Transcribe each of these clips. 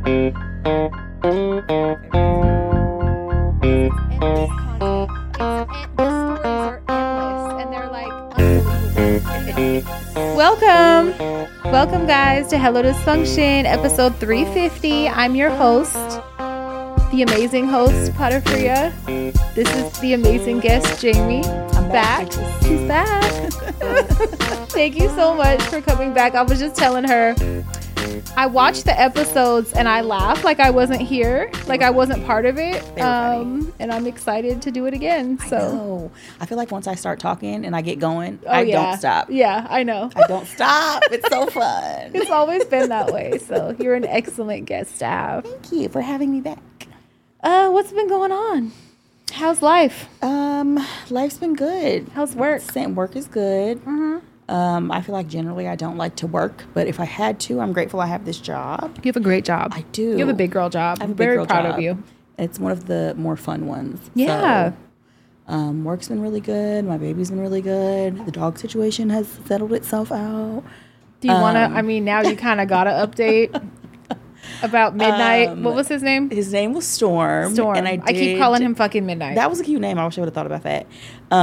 Welcome guys to Hello Dysfunction, episode 350. I'm your host, the amazing host, Potterfria. This is the amazing guest, Jamie. I'm back. She's back. Thank you so much for coming back. I was just telling her, I watched the episodes and I laughed like I wasn't here, like I wasn't part of it. And I'm excited to do it again. So I feel like once I start talking and I get going, I don't stop. Yeah, I know. I don't stop. It's so fun. It's always been that way. So you're an excellent guest to have. Thank you for having me back. What's been going on? How's life? Life's been good. How's work? Work is good. Mm-hmm. I feel like generally I don't like to work, but if I had to, I'm grateful I have this job. You have a great job. I do. You have a big girl job. I'm very proud of you. It's one of the more fun ones. Yeah. So, work's been really good. My baby's been really good. The dog situation has settled itself out. Do you want to, now you kind of got to update about Midnight. What was his name? His name was Storm. And I keep calling him fucking Midnight. That was a cute name. I wish I would have thought about that.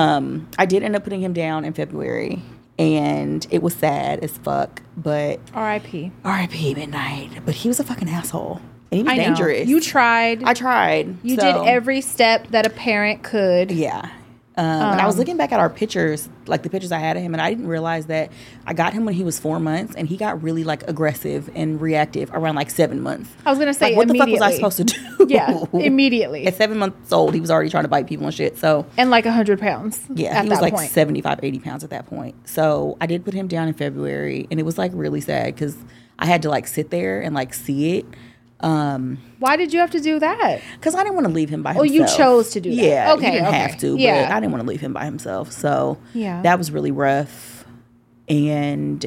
I did end up putting him down in February. And it was sad as fuck, but... R.I.P. R.I.P. Midnight. But he was a fucking asshole. And he was dangerous. You tried. I tried. You did every step that a parent could. Yeah. And I was looking back at our pictures, like the pictures I had of him, and I didn't realize that I got him when he was 4 months, and he got really, like, aggressive and reactive around, like, 7 months. I was going to say, like, what the fuck was I supposed to do? Yeah, immediately. At 7 months old, he was already trying to bite people and shit, so. And, like, 100 pounds. Yeah, he was, like, 75, 80 pounds at that point. So I did put him down in February, and it was, like, really sad, because I had to, like, sit there and, like, see it. Why did you have to do that? Because I didn't want to leave him by himself. Oh, you chose to do that. Yeah, okay, you didn't have to, but yeah. I didn't want to leave him by himself. So yeah, that was really rough. And,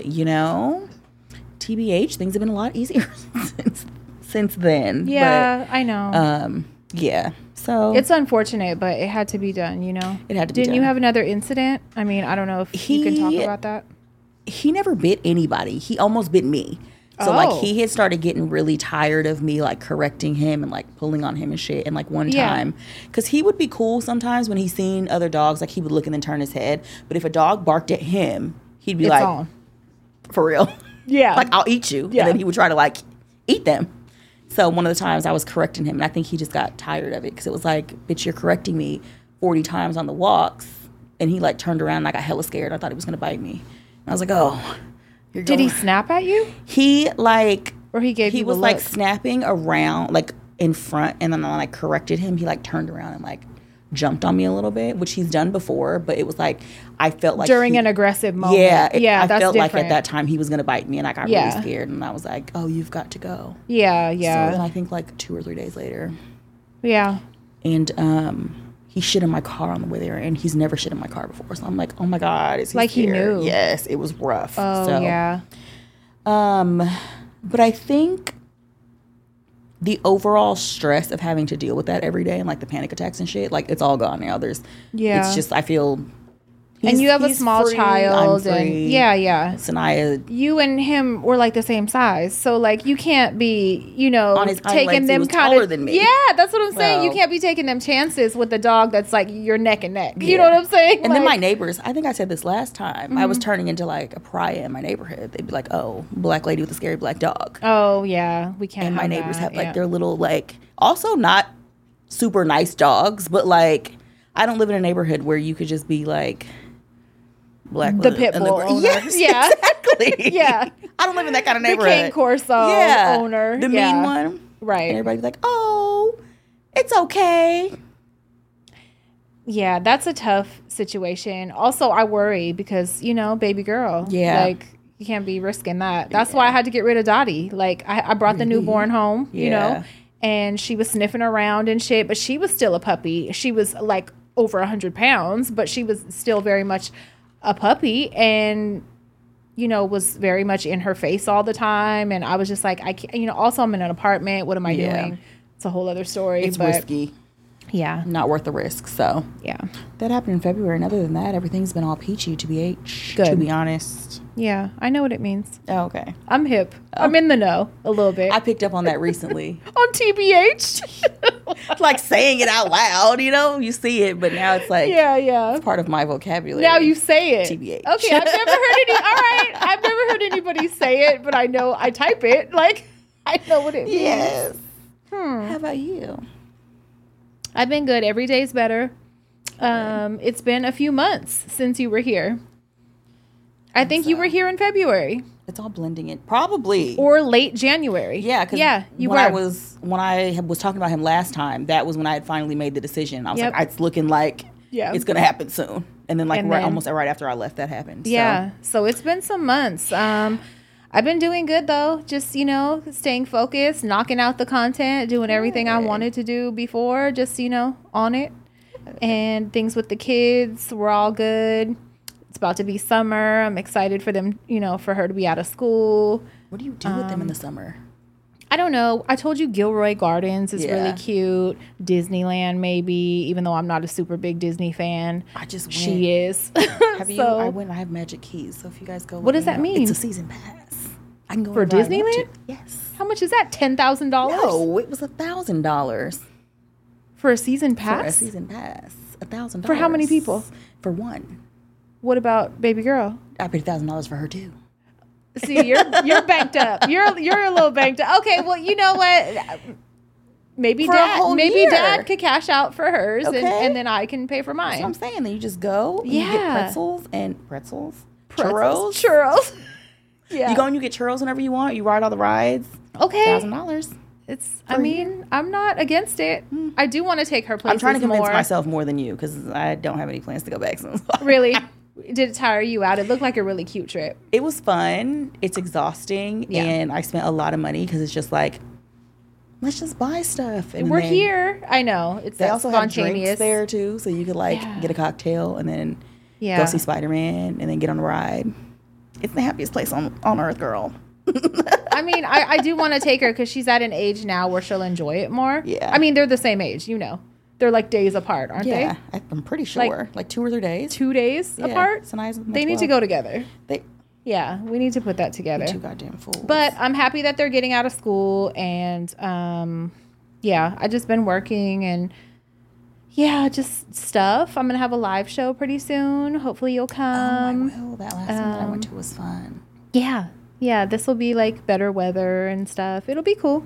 TBH, things have been a lot easier since then. Yeah, but, I know. Yeah, so. It's unfortunate, but it had to be done, It had to be done. Didn't you have another incident? I don't know if you can talk about that. He never bit anybody. He almost bit me. So, like, he had started getting really tired of me, like, correcting him and, like, pulling on him and shit. And, like, one time, because he would be cool sometimes when he's seen other dogs. Like, he would look and then turn his head. But if a dog barked at him, he'd be like, for real? Yeah. Like, I'll eat you. Yeah. And then he would try to, like, eat them. So, one of the times I was correcting him, and I think he just got tired of it. Because it was like, bitch, you're correcting me 40 times on the walks. And he, like, turned around and I got hella scared. I thought he was going to bite me. And I was like, oh. Did he snap at you? He like, or he gave you he was a like look? snapping around like in front, and then when I like corrected him, he like turned around and like jumped on me a little bit, which he's done before, but it was like I felt like during an aggressive moment. Yeah, I felt different. like at that time he was gonna bite me, and I got really scared, and I was like, oh, you've got to go. Yeah. So then I think like 2 or 3 days later. Yeah. And he shit in my car on the way there, and he's never shit in my car before. So I'm like, oh my God, is he like scared? He knew? Yes, it was rough. Oh, so, yeah. But I think the overall stress of having to deal with that every day and like the panic attacks and shit, like it's all gone now. It's just, I feel. And you have a small child, I'm free. And yeah. Sanaya, you and him were like the same size, so like you can't be, on his taking them kind taller of. Than me. Yeah, that's what I'm saying. You can't be taking them chances with the dog that's like you're neck and neck. Yeah. You know what I'm saying? And then my neighbors, I think I said this last time. I was turning into like a pariah in my neighborhood. They'd be like, "Oh, black lady with a scary black dog." Oh yeah, we can't. And my neighbors that. have like their little like also not super nice dogs, but like I don't live in a neighborhood where you could just be like. Black the pit bull owner. Yes, yeah, exactly. Yeah, I don't live in that kind of neighborhood. The Cane Corso owner, the mean one, right? And everybody's like, "Oh, it's okay." Yeah, that's a tough situation. Also, I worry because baby girl. Yeah, like you can't be risking that. That's why I had to get rid of Dottie. Like I brought the newborn home. And she was sniffing around and shit, but she was still a puppy. She was like over 100 pounds, but she was still very much a puppy and was very much in her face all the time. And I was just like, I can't, also I'm in an apartment. What am I doing? It's a whole other story. It's risky. Yeah. Not worth the risk. So Yeah. that happened in February. And other than that, everything's been all peachy, to be honest. Yeah. I know what it means. Oh, okay. I'm hip. I'm in the know a little bit. I picked up on that recently. On TBH. Like saying it out loud, you see it, but now it's like, yeah. it's part of my vocabulary. Now you say it. TBH. Okay, I've never heard anybody say it, but I know I type it. Like, I know what it means. Yes. How about you? I've been good. Every day's better. It's been a few months since you were here. I think you were here in February. It's all blending in, probably, or late January. Yeah, because when I was talking about him last time, that was when I had finally made the decision. I was like, it's looking like it's gonna happen soon, and then almost right after I left, that happened. Yeah, so it's been some months. I've been doing good though, just staying focused, knocking out the content, doing everything I wanted to do before, just on it, and things with the kids were all good. It's about to be summer. I'm excited for them, for her to be out of school. What do you do with them in the summer? I don't know. I told you Gilroy Gardens is really cute. Disneyland, maybe, even though I'm not a super big Disney fan. I just went. She is. Have you? I went. I have Magic Keys. So if you guys go, what does that mean? It's a season pass. I can go for Disneyland. Yes. How much is that? $10,000? No, it was $1,000 for a season pass. For a season pass, $1,000 for how many people? For one. What about baby girl? I paid $1,000 for her too. See, you're banked up. You're a little banked up. Okay, well, you know what? Maybe dad could cash out for hers, and then I can pay for mine. That's what I'm saying. Then you just go. And you get pretzels, churros. Yeah. You go and you get churros whenever you want. You ride all the rides. Okay. $1,000. I'm not against it. I do want to take her places. I'm trying to convince myself more than you because I don't have any plans to go back soon. Really? Did it tire you out? It looked like a really cute trip. It was fun. It's exhausting. And I spent a lot of money because it's just like, let's just buy stuff. And we're here. I know. They also have drinks there too. So you could get a cocktail and then go see Spider-Man and then get on the ride. It's the happiest place on earth, girl. I mean, I do want to take her because she's at an age now where she'll enjoy it more. Yeah. I mean, they're the same age, They're like days apart, aren't they? Yeah, I'm pretty sure. Like 2 or 3 days. 2 days apart? They need to go together. We need to put that together. Too goddamn fools. But I'm happy that they're getting out of school and, I just been working and, just stuff. I'm going to have a live show pretty soon. Hopefully you'll come. Oh, I will. That last one that I went to was fun. Yeah. Yeah, this will be like better weather and stuff. It'll be cool.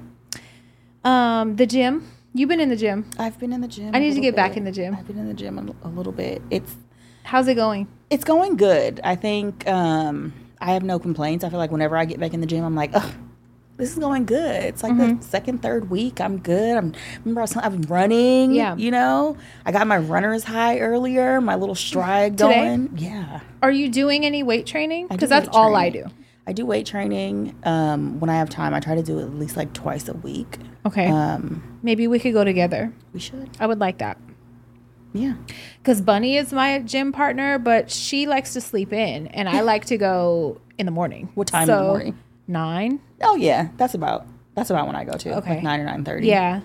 The gym. You've been in the gym. I've been in the gym. I need to get back in the gym. I've been in the gym a little bit. How's it going? It's going good. I think I have no complaints. I feel like whenever I get back in the gym, I'm like, ugh, this is going good. It's like the second, third week. I'm good. I'm running. Yeah. I got my runner's high earlier. My little stride going. Yeah. Are you doing any weight training? Because that's all I do. I do weight training when I have time. I try to do it at least like twice a week. Okay. Maybe we could go together. We should. I would like that. Yeah. Because Bunny is my gym partner, but she likes to sleep in, and I like to go in the morning. What time in the morning? 9. Oh yeah, that's about when I go to. Okay. Like 9 or 9:30. Yeah.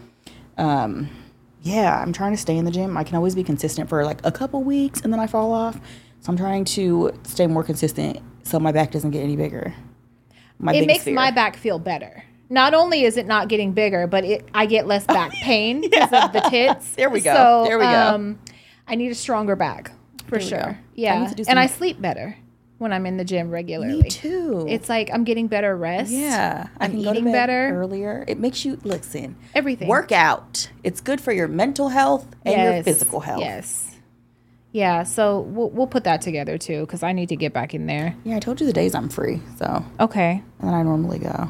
I'm trying to stay in the gym. I can always be consistent for like a couple weeks, and then I fall off. So I'm trying to stay more consistent so my back doesn't get any bigger. It makes my back feel better. Not only is it not getting bigger, but I get less back pain because of the tits. There we go. So, there we go. I need a stronger back for sure. Yeah. And I sleep better when I'm in the gym regularly. Me too. It's like I'm getting better rest. Yeah. I'm eating better earlier. It makes you listen. Everything. Work out. It's good for your mental health and your physical health. Yes. Yeah, so we'll put that together too because I need to get back in there. Yeah, I told you the days I'm free, so. Okay. And then I normally go.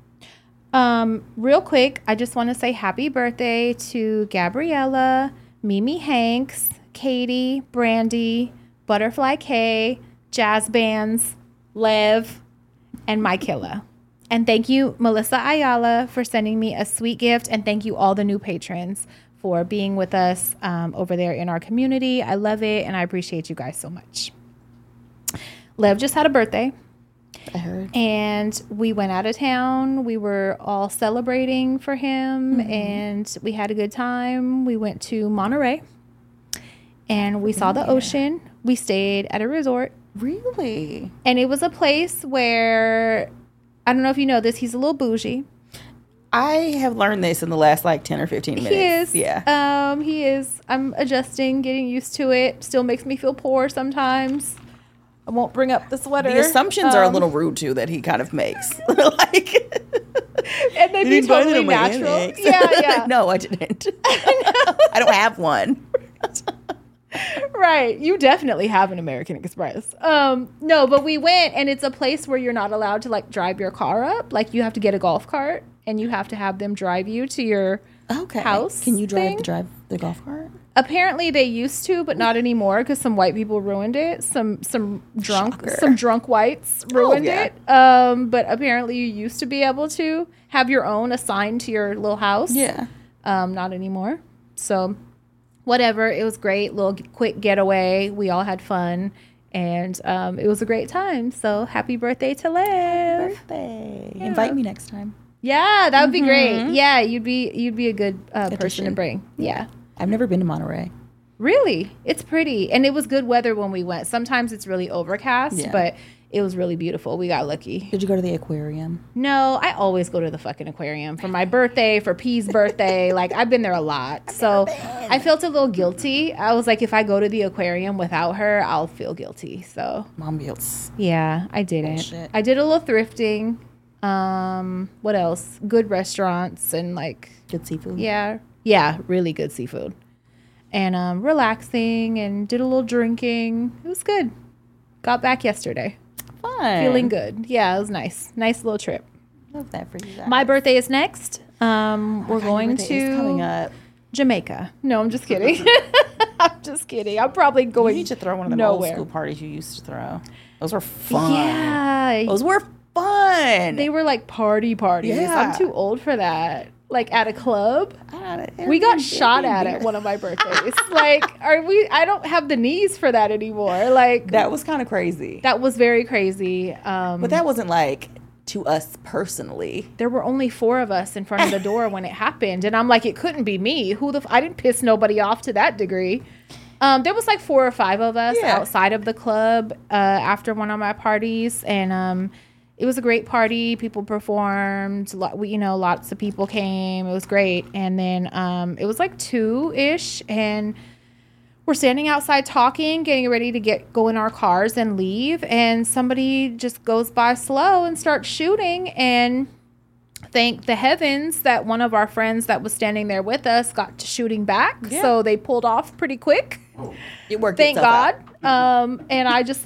Real quick, I just want to say happy birthday to Gabriella, Mimi Hanks, Katie, Brandy, Butterfly K, Jazz Bands, Lev, and Mykilla. And thank you, Melissa Ayala, for sending me a sweet gift. And thank you all the new patrons for being with us over there in our community. I love it, and I appreciate you guys so much. Lev just had a birthday. I heard. And we went out of town. We were all celebrating for him, and we had a good time. We went to Monterey, and we saw the ocean. We stayed at a resort. Really? And it was a place where, I don't know if you know this, he's a little bougie. I have learned this in the last 10 or 15 minutes. He is. Yeah. He is. I'm adjusting, getting used to it. Still makes me feel poor sometimes. I won't bring up the sweater. The assumptions are a little rude too that he kind of makes. And they'd be totally natural. Yeah. No, I didn't. I don't have one. Right. You definitely have an American Express. No, but we went, and it's a place where you're not allowed to drive your car up. You have to get a golf cart, and you have to have them drive you to your house. Can you drive the golf cart? Apparently they used to, but not anymore because some white people ruined it. Some drunk whites ruined it. But apparently you used to be able to have your own assigned to your little house. Yeah. Not anymore. So whatever. It was great. Little quick getaway. We all had fun. And it was a great time. So happy birthday to Liv. Happy birthday. Yeah. Invite me next time. Yeah, that would be great. Yeah, you'd be a good person to bring. Yeah. I've never been to Monterey. Really? It's pretty. And it was good weather when we went. Sometimes it's really overcast, but it was really beautiful. We got lucky. Did you go to the aquarium? No, I always go to the fucking aquarium for my birthday, for P's birthday. I've been there a lot. So I felt a little guilty. I was like, if I go to the aquarium without her, I'll feel guilty. So Mom guilt. Yeah, I didn't. Bullshit. I did a little thrifting. What else? Good restaurants and good seafood. Yeah, really good seafood. And relaxing and did a little drinking. It was good. Got back yesterday. Fun. Feeling good. Yeah, it was nice. Nice little trip. Love that for you guys. My birthday is next. We're going to coming up. Jamaica. No, I'm just kidding. I'm just kidding. I'm probably going You need to throw one of the old school parties you used to throw. Those were fun. Yeah. Those were fun. They were parties. Yeah. I'm too old for that. At a club. We got shot at one of my birthdays. I don't have the knees for that anymore. That was kind of crazy. That was very crazy. But that wasn't to us personally. There were only 4 of us in front of the door when it happened. And I'm like, it couldn't be me. I didn't piss nobody off to that degree. There was 4 or 5 of us outside of the club after one of my parties. And it was a great party. People performed. Lots of people came. It was great. And then it was 2-ish, and we're standing outside talking, getting ready to go in our cars and leave. And somebody just goes by slow and starts shooting. And thank the heavens that one of our friends that was standing there with us got to shooting back. Yeah. So they pulled off pretty quick. It worked. Thank God. And I just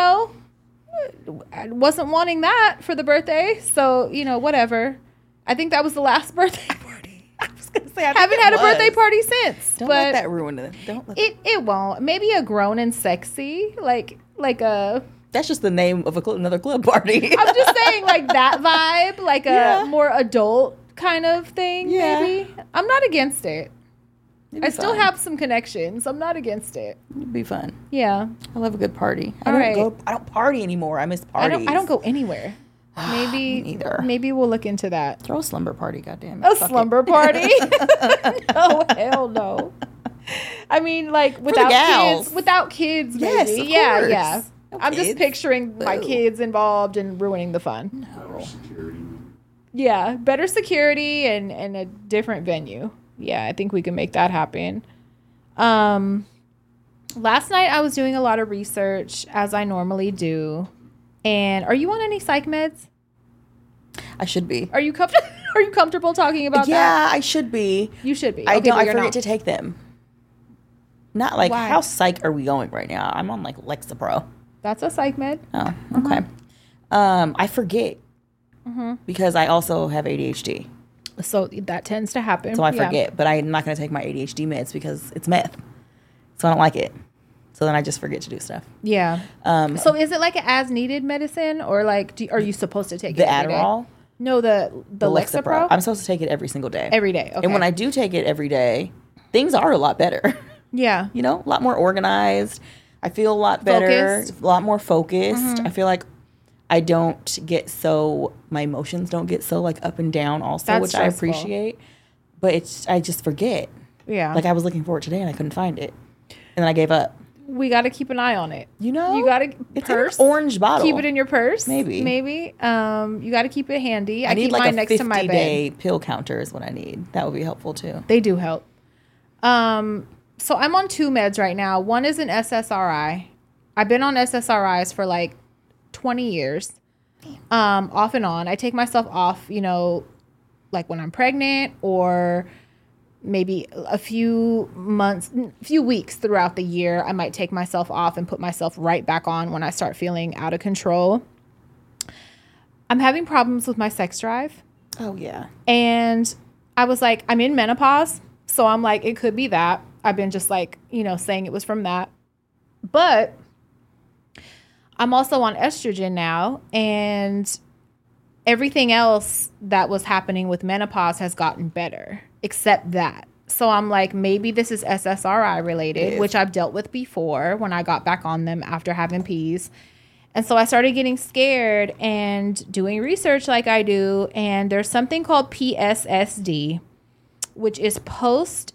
I wasn't wanting that for the birthday, so whatever. I think that was the last birthday party. I was gonna say I haven't had a birthday party since. Don't let that ruin it. It won't. Maybe a grown and sexy, like a. That's just the name of another club party. I'm just saying, that vibe, a more adult kind of thing. Yeah. Maybe I'm not against it. I still have some connections. I'm not against it. It'd be fun. Yeah. I love a good party. I don't party anymore. I miss parties. I don't go anywhere. Maybe we'll look into that. Throw a slumber party, goddammit. A slumber party? No, hell no. I mean, without kids, maybe. Yes, of course. Yeah. No I'm just picturing my kids involved and ruining the fun. No. Better security. Yeah, better security and a different venue. Yeah, I think we can make that happen. Last night I was doing a lot of research, as I normally do. And are you on any psych meds? I should be. Are you comfortable talking about that? Yeah, I should be. You should be. I forget to take them. Not Why? How psych are we going right now? I'm on Lexapro. That's a psych med. Oh, okay. I forget because I also have ADHD. So that tends to happen. So I forget, but I'm not going to take my ADHD meds because it's meth. So I don't like it. So then I just forget to do stuff. Yeah. So is it an as needed medicine, or are you supposed to take the Adderall? Day? No, the Lexapro. I'm supposed to take it every single day. Every day. Okay. And when I do take it every day, things are a lot better. Yeah. A lot more organized. I feel a lot better, Focused. a lot more focused. I feel like I don't get so, my emotions don't get so like up and down also, That's which stressful. I appreciate. But I just forget. Yeah. Like I was looking for it today and I couldn't find it. And then I gave up. We got to keep an eye on it. You know? You got to It's purse. in an orange bottle. Keep it in your purse. Maybe. You got to keep it handy. I need keep like mine a next to my 50-day bed. pill counter is what I need. That would be helpful too. They do help. So I'm on 2 meds right now. One is an SSRI. I've been on SSRIs for like 20 years. Off and on. I take myself off, you know, like when I'm pregnant or maybe a few weeks throughout the year. I might take myself off and put myself right back on when I start feeling out of control. I'm having problems with my sex drive. Oh, yeah. And I was like, I'm in menopause. So I'm like, it could be that. I've been just like, you know, saying it was from that. But I'm also on estrogen now. And everything else that was happening with menopause has gotten better, except that. So I'm like, maybe this is SSRI related, which I've dealt with before when I got back on them after having P's. And so I started getting scared and doing research like I do. And there's something called PSSD, which is post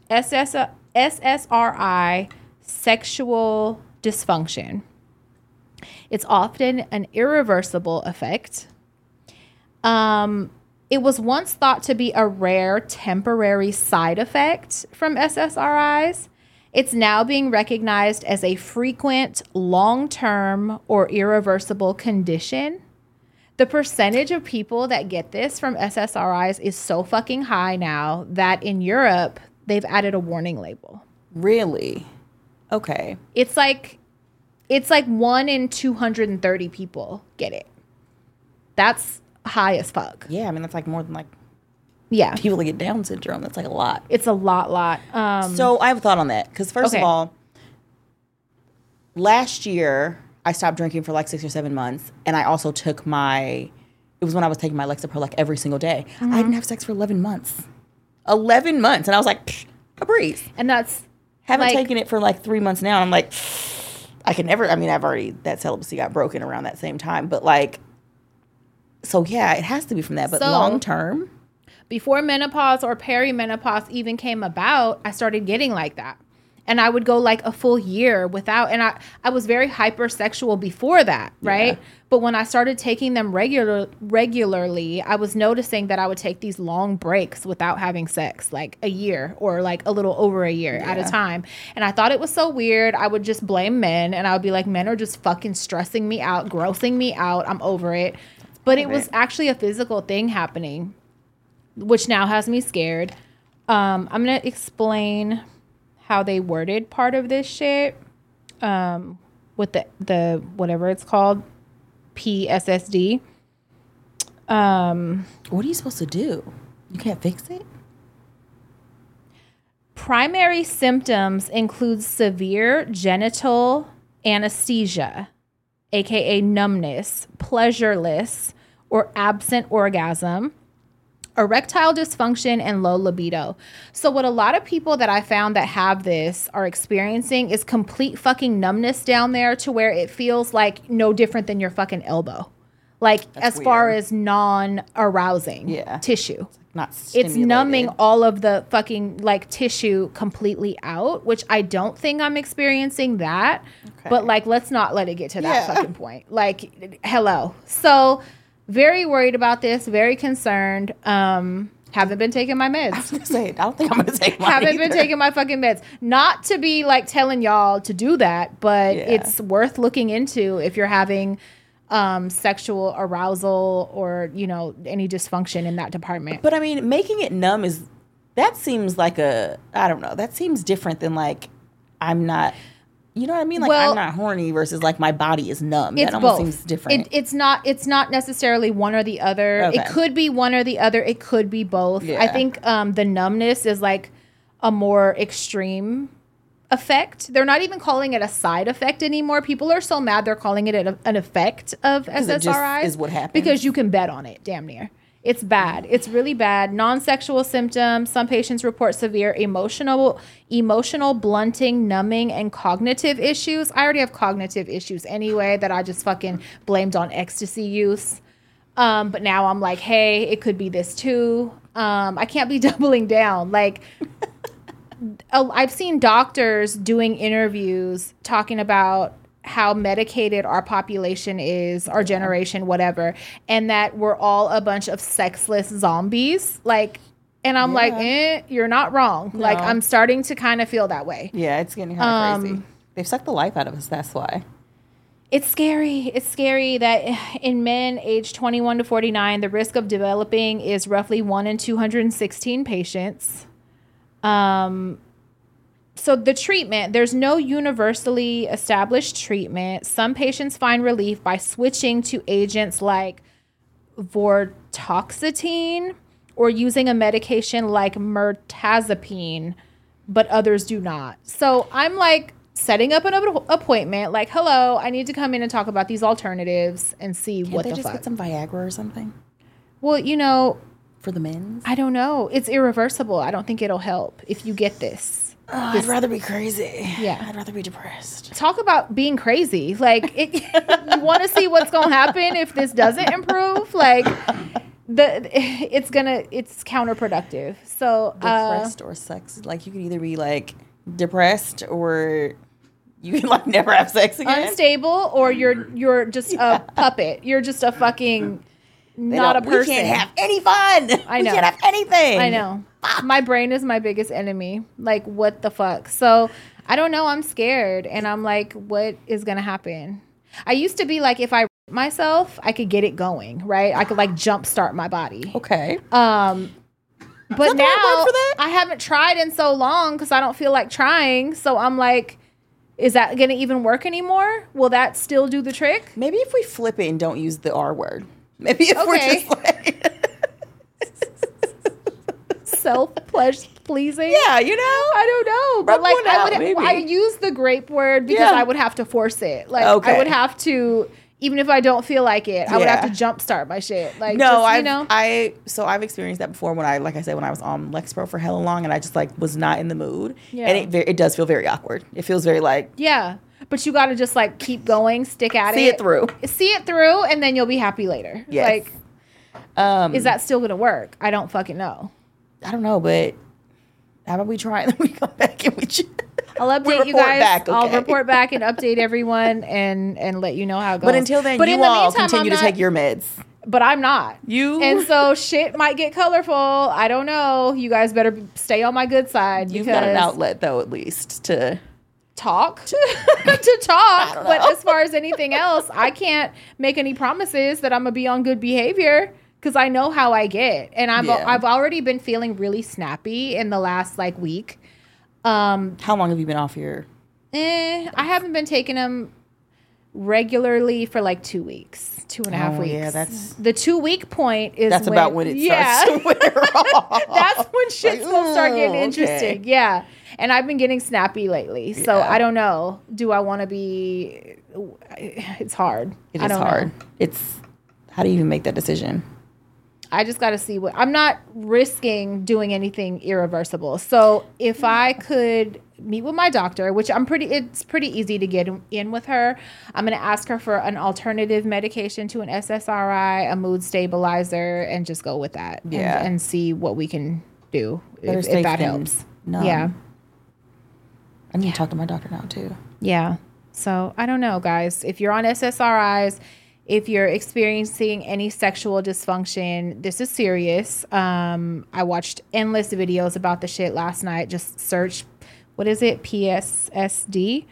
SSRI sexual dysfunction. It's often an irreversible effect. It was once thought to be a rare temporary side effect from SSRIs. It's now being recognized as a frequent, long-term, or irreversible condition. The percentage of people that get this from SSRIs is so fucking high now that in Europe, they've added a warning label. Really? Okay. It's like 1 in 230 people get it. That's high as fuck. Yeah, I mean, that's like more than like Yeah. people that get Down syndrome. That's like a lot. It's a lot. So I have a thought on that. Because first of all, last year, I stopped drinking for like 6 or 7 months. And I also took it was when I was taking my Lexapro like every single day. I didn't have sex for 11 months. 11 months. And I was like, a breeze. And that's... Haven't taken it for like 3 months now. And I'm like, I can never, I mean, that celibacy got broken around that same time. But like, so yeah, it has to be from that. But long term. Before menopause or perimenopause even came about, I started getting like that. And I would go like a full year without, and I was very hypersexual before that, right? Yeah. But when I started taking them regularly, I was noticing that I would take these long breaks without having sex, like a year or like a little over a year at a time. And I thought it was so weird. I would just blame men and I would be like, men are just fucking stressing me out, grossing me out. I'm over it. But it was actually a physical thing happening, which now has me scared. I'm going to explain how they worded part of this shit with the whatever it's called, PSSD. What are you supposed to do? You can't fix it? Primary symptoms include severe genital anesthesia, aka numbness, pleasureless or absent orgasm, erectile dysfunction, and low libido. So what a lot of people that I found that have this are experiencing is complete fucking numbness down there to where it feels like no different than your fucking elbow. Like that's as far as non-arousing tissue. It's numbing all of the fucking like tissue completely out, which I don't think I'm experiencing that. Okay. But like, let's not let it get to that fucking point. Like, hello. So very worried about this, very concerned. Haven't been taking my meds. I was gonna say, I don't think I'm gonna take mine. Haven't been taking my fucking meds. Not to be like telling y'all to do that, but it's worth looking into if you're having sexual arousal or, you know, any dysfunction in that department. But I mean, making it numb that seems like I don't know, that seems different than like, I'm not, you know what I mean? Like, well, I'm not horny versus like my body is numb. That almost seems different. It's not necessarily one or the other. Okay. It could be one or the other. It could be both. Yeah. I think the numbness is like a more extreme effect. They're not even calling it a side effect anymore. People are so mad they're calling it an effect of SSRIs. It just is what happens. Because you can bet on it, damn near. It's bad. It's really bad. Non-sexual symptoms. Some patients report severe emotional blunting, numbing, and cognitive issues. I already have cognitive issues anyway that I just fucking blamed on ecstasy use. But now I'm like, hey, it could be this too. I can't be doubling down. Like, I've seen doctors doing interviews talking about how medicated our population is, our generation, whatever, and that we're all a bunch of sexless zombies. Like, and I'm like, you're not wrong. No. Like, I'm starting to kind of feel that way. Yeah, it's getting kind of crazy. They've sucked the life out of us. That's why. It's scary. It's scary that in men aged 21 to 49, the risk of developing is roughly 1 in 216 patients. So the treatment, there's no universally established treatment. Some patients find relief by switching to agents like vortioxetine or using a medication like mirtazapine, but others do not. So I'm like setting up an appointment, like, hello, I need to come in and talk about these alternatives and see what the fuck. Can't they just get some Viagra or something? Well, you know. For the men's? I don't know. It's irreversible. I don't think it'll help if you get this. I'd rather be crazy. Yeah. I'd rather be depressed. Talk about being crazy. Like, you want to see what's going to happen if this doesn't improve? Like, it's counterproductive. So, depressed or sex. Like, you can either be, like, depressed or you can, like, never have sex again. Unstable, or you're just a puppet. You're just a fucking... not a person. We can't have any fun. I know. We can't have anything. I know. My brain is my biggest enemy. Like, what the fuck? So, I don't know. I'm scared. And I'm like, what is going to happen? I used to be like, if I myself, I could get it going, right? I could, like, jumpstart my body. Okay. But now, I haven't tried in so long because I don't feel like trying. So, I'm like, is that going to even work anymore? Will that still do the trick? Maybe if we flip it and don't use the R word. Maybe if we're just like self-pleasing. Yeah, you know? I don't know. But like I use the grape word because I would have to force it. Like I would have to, even if I don't feel like it, I would have to jumpstart my shit. Like, no, I've experienced that before when I was on Lexapro for hella long and I just like was not in the mood. Yeah. And it does feel very awkward. It feels very like but you got to just like keep going, stick at it. See it through, and then you'll be happy later. Yes. Like, is that still going to work? I don't fucking know. I don't know, but how about we try it and we come back and I'll update you guys. Back, okay? I'll report back and update everyone and let you know how it goes. But until then, you all continue to take your meds. But I'm not. And so shit might get colorful. I don't know. You guys better stay on my good side. You've got an outlet, though, at least, to... talk but as far as anything else, I can't make any promises that I'm gonna be on good behavior because I know how I get, and I've already been feeling really snappy in the last like week. How long have you been off your I haven't been taking them regularly for like 2 weeks, 2.5 weeks. Yeah, that's the 2 week point is that's about when it starts to wear off. That's when shit's gonna start getting interesting. Okay. Yeah. And I've been getting snappy lately. So I don't know. Do I want to be... It's hard. It is hard. It's... How do you even make that decision? I just got to see what... I'm not risking doing anything irreversible. So if I could meet with my doctor, which it's pretty easy to get in with her. I'm going to ask her for an alternative medication to an SSRI, a mood stabilizer, and just go with that. Yeah. And see what we can do if that helps. Yeah. I need to talk to my doctor now, too. Yeah. So, I don't know, guys. If you're on SSRIs, if you're experiencing any sexual dysfunction, this is serious. I watched endless videos about the shit last night. Just search, what is it? PSSD?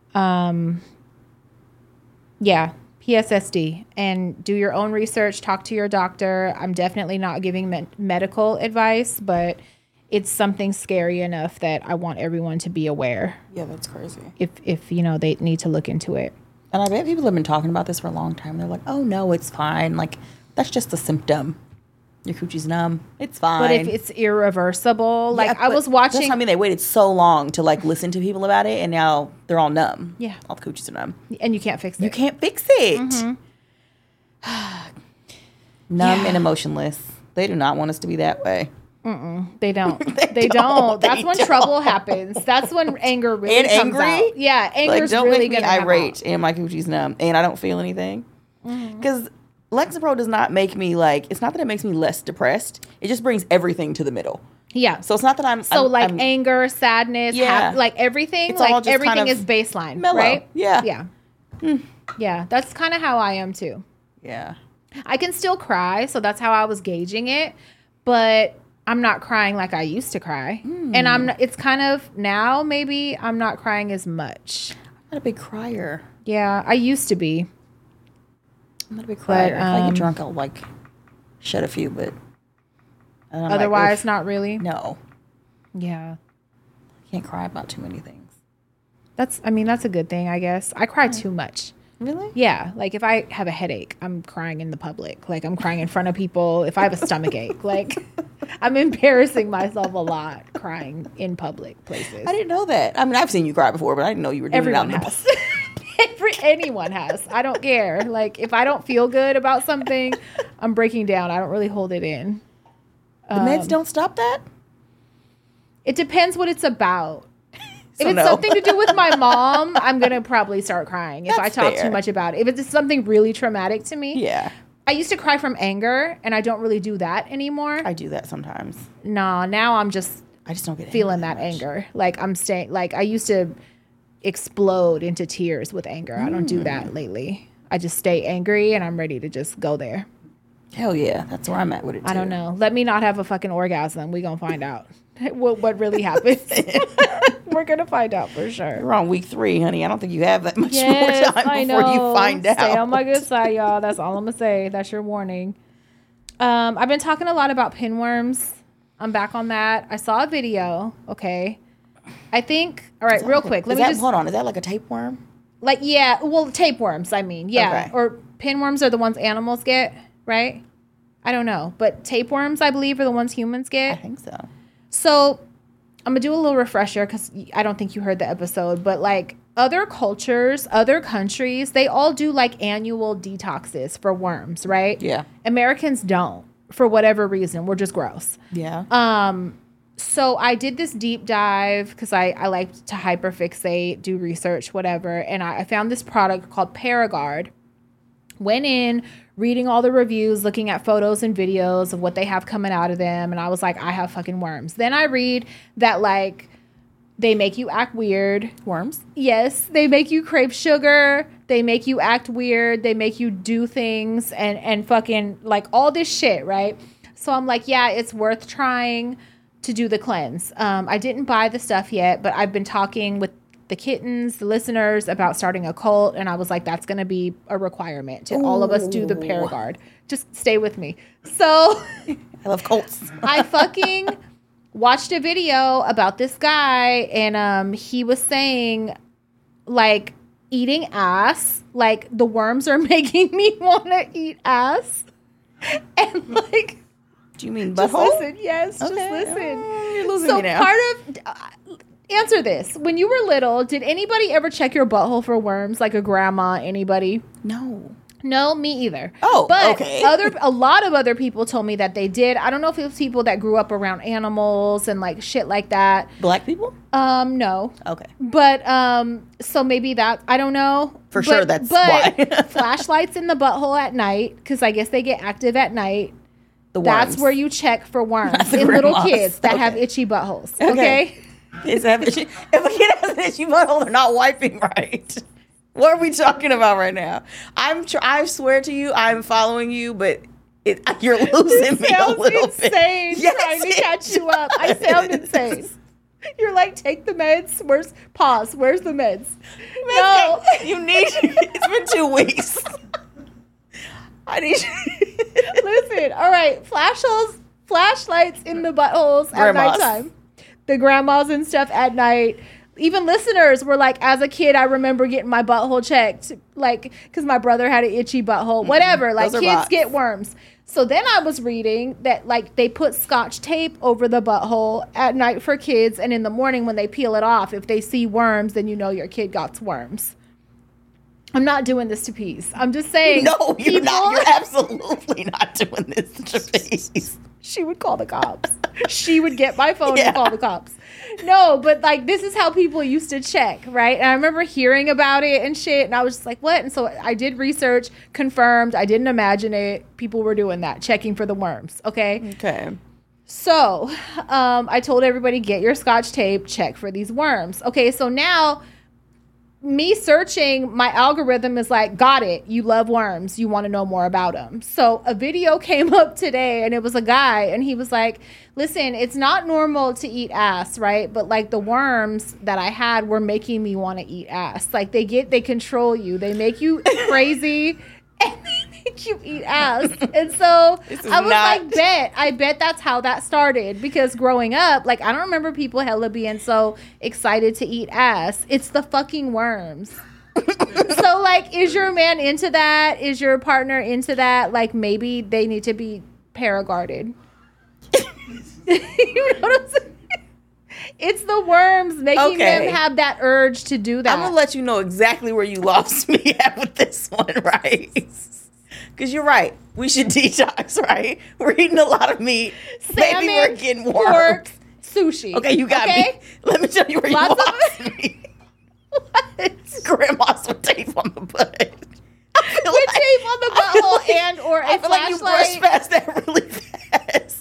Yeah, PSSD. And do your own research. Talk to your doctor. I'm definitely not giving medical advice, but... it's something scary enough that I want everyone to be aware. Yeah, that's crazy. If they need to look into it. And I bet people have been talking about this for a long time. They're like, oh, no, it's fine. Like, that's just a symptom. Your coochie's numb. It's fine. But if it's irreversible, like I was watching. That's what I mean. They waited so long to like listen to people about it, and now they're all numb. Yeah. All the coochies are numb. And you can't fix it. You can't fix it. Mm-hmm. Numb and emotionless. They do not want us to be that way. They don't. They don't. That's when trouble happens. That's when anger really comes out. Yeah, anger's don't really make me irate and my coochie's numb and I don't feel anything. Because Lexapro does not make me like. It's not that it makes me less depressed. It just brings everything to the middle. Yeah. So it's not that I'm. I'm, anger, sadness, like everything. It's like all just everything kind of is baseline, mellow. right? Yeah. Yeah. Yeah. That's kind of how I am too. Yeah. I can still cry, so that's how I was gauging it, but I'm not crying like I used to cry. And it's kind of now maybe I'm not crying as much. I'm not a big crier. Yeah, I used to be. I'm not a big crier. If I get drunk, I'll like shed a few, but otherwise not really. No. Yeah. I can't cry about too many things. That's a good thing, I guess. I cry too much. Really? Yeah. Like if I have a headache, I'm crying in the public. Like I'm crying in front of people. If I have a stomach ache, like I'm embarrassing myself a lot crying in public places. I didn't know that. I mean, I've seen you cry before, but I didn't know you were doing Everyone it out has. Anyone has. I don't care. Like if I don't feel good about something, I'm breaking down. I don't really hold it in. The meds don't stop that? It depends what it's about. If it's something to do with my mom, I'm going to probably start crying if I talk too much about it. If it's something really traumatic to me. Yeah. I used to cry from anger, and I don't really do that anymore. I do that sometimes. No, now I just don't get feeling that anger. Like I'm staying, like I used to explode into tears with anger. I don't do that lately. I just stay angry, and I'm ready to just go there. Hell yeah. That's where I'm at with it too. I don't know. Let me not have a fucking orgasm. We gonna find out what really happens. We're gonna find out for sure. We're on week 3, honey. I don't think you have that much more time before you find out. Stay on my good side, y'all. That's all I'm gonna say. That's your warning. I've been talking a lot about pinworms. I'm back on that. I saw a video. Okay. I think. All right, real quick. Hold on. Is that like a tapeworm? Like tapeworms. I mean, yeah. Okay. Or pinworms are the ones animals get, right? I don't know, but tapeworms, I believe, are the ones humans get. I think so. So I'm going to do a little refresher because I don't think you heard the episode, but like other cultures, other countries, they all do like annual detoxes for worms, right? Yeah. Americans don't for whatever reason. We're just gross. Yeah. So I did this deep dive because I like to hyperfixate, do research, whatever. And I found this product called Paragard. Went in, reading all the reviews, looking at photos and videos of what they have coming out of them. And I was like, I have fucking worms. Then I read that like they make you act weird. Worms? Yes. They make you crave sugar. They make you act weird. They make you do things and fucking like all this shit, right? So I'm like, yeah, it's worth trying to do the cleanse. I didn't buy the stuff yet, but I've been talking with the kittens, the listeners, about starting a cult. And I was like, that's going to be a requirement to all of us do the Paragard. Just stay with me. So I love cults. I fucking watched a video about this guy. And he was saying like eating ass, like the worms are making me want to eat ass. And like, do you mean butthole? Just listen. Yes, okay. Just listen. You're losing me now. Part of... Answer this. When you were little, did anybody ever check your butthole for worms? Like a grandma, anybody? No. No, me either. Oh, but okay. A lot of other people told me that they did. I don't know if it was people that grew up around animals and like shit like that. Black people? No. Okay. But so maybe that, I don't know. For sure, that's why. Flashlights in the butthole at night, because I guess they get active at night. That's where you check for worms in little kids that have itchy buttholes. Okay? If a kid has an itchy butthole, they're not wiping right. What are we talking about right now? I swear to you, I'm following you, but you're losing me a little insane bit. Trying to catch you up. I sound insane. You're like, take the meds. Where's the meds? No, you need. It's been 2 weeks. I need you. Listen. All right, flashlights in the buttholes at nighttime. The grandmas and stuff at night. Even listeners were like, as a kid, I remember getting my butthole checked, like, because my brother had an itchy butthole, whatever. Like, kids get worms. So then I was reading that, like, they put Scotch tape over the butthole at night for kids, and in the morning when they peel it off, if they see worms, then you know your kid got worms. I'm not doing this to Peace. I'm just saying. No, you're not. You're absolutely not doing this to Peace. She would call the cops. She would get my phone and call the cops. No, but like this is how people used to check, right? And I remember hearing about it and shit, and I was just like, what? And so I did research, confirmed. I didn't imagine it. People were doing that, checking for the worms. Okay. Okay. So I told everybody, get your Scotch tape, check for these worms. Okay, so now me searching, my algorithm is like, got it. You love worms. You want to know more about them. So a video came up today and it was a guy and he was like, listen, it's not normal to eat ass, right? But like the worms that I had were making me want to eat ass. Like they control you. They make you crazy and they make you eat ass. And so I was like, I bet that's how that started. Because growing up, like I don't remember people hella being so excited to eat ass. It's the fucking worms. So like, is your man into that? Is your partner into that? Like maybe they need to be paraguarded. You know what I'm saying? It's the worms making them have that urge to do that. I'm going to let you know exactly where you lost me at with this one, right? Because you're right. We should detox, right? We're eating a lot of meat. Salmon, maybe we're getting worms. Pork, sushi. Okay, you got me. Let me tell you where you lost me. What? Grandma's with tape on the butt. With tape on the butthole and or a I feel like you brushed past that really fast.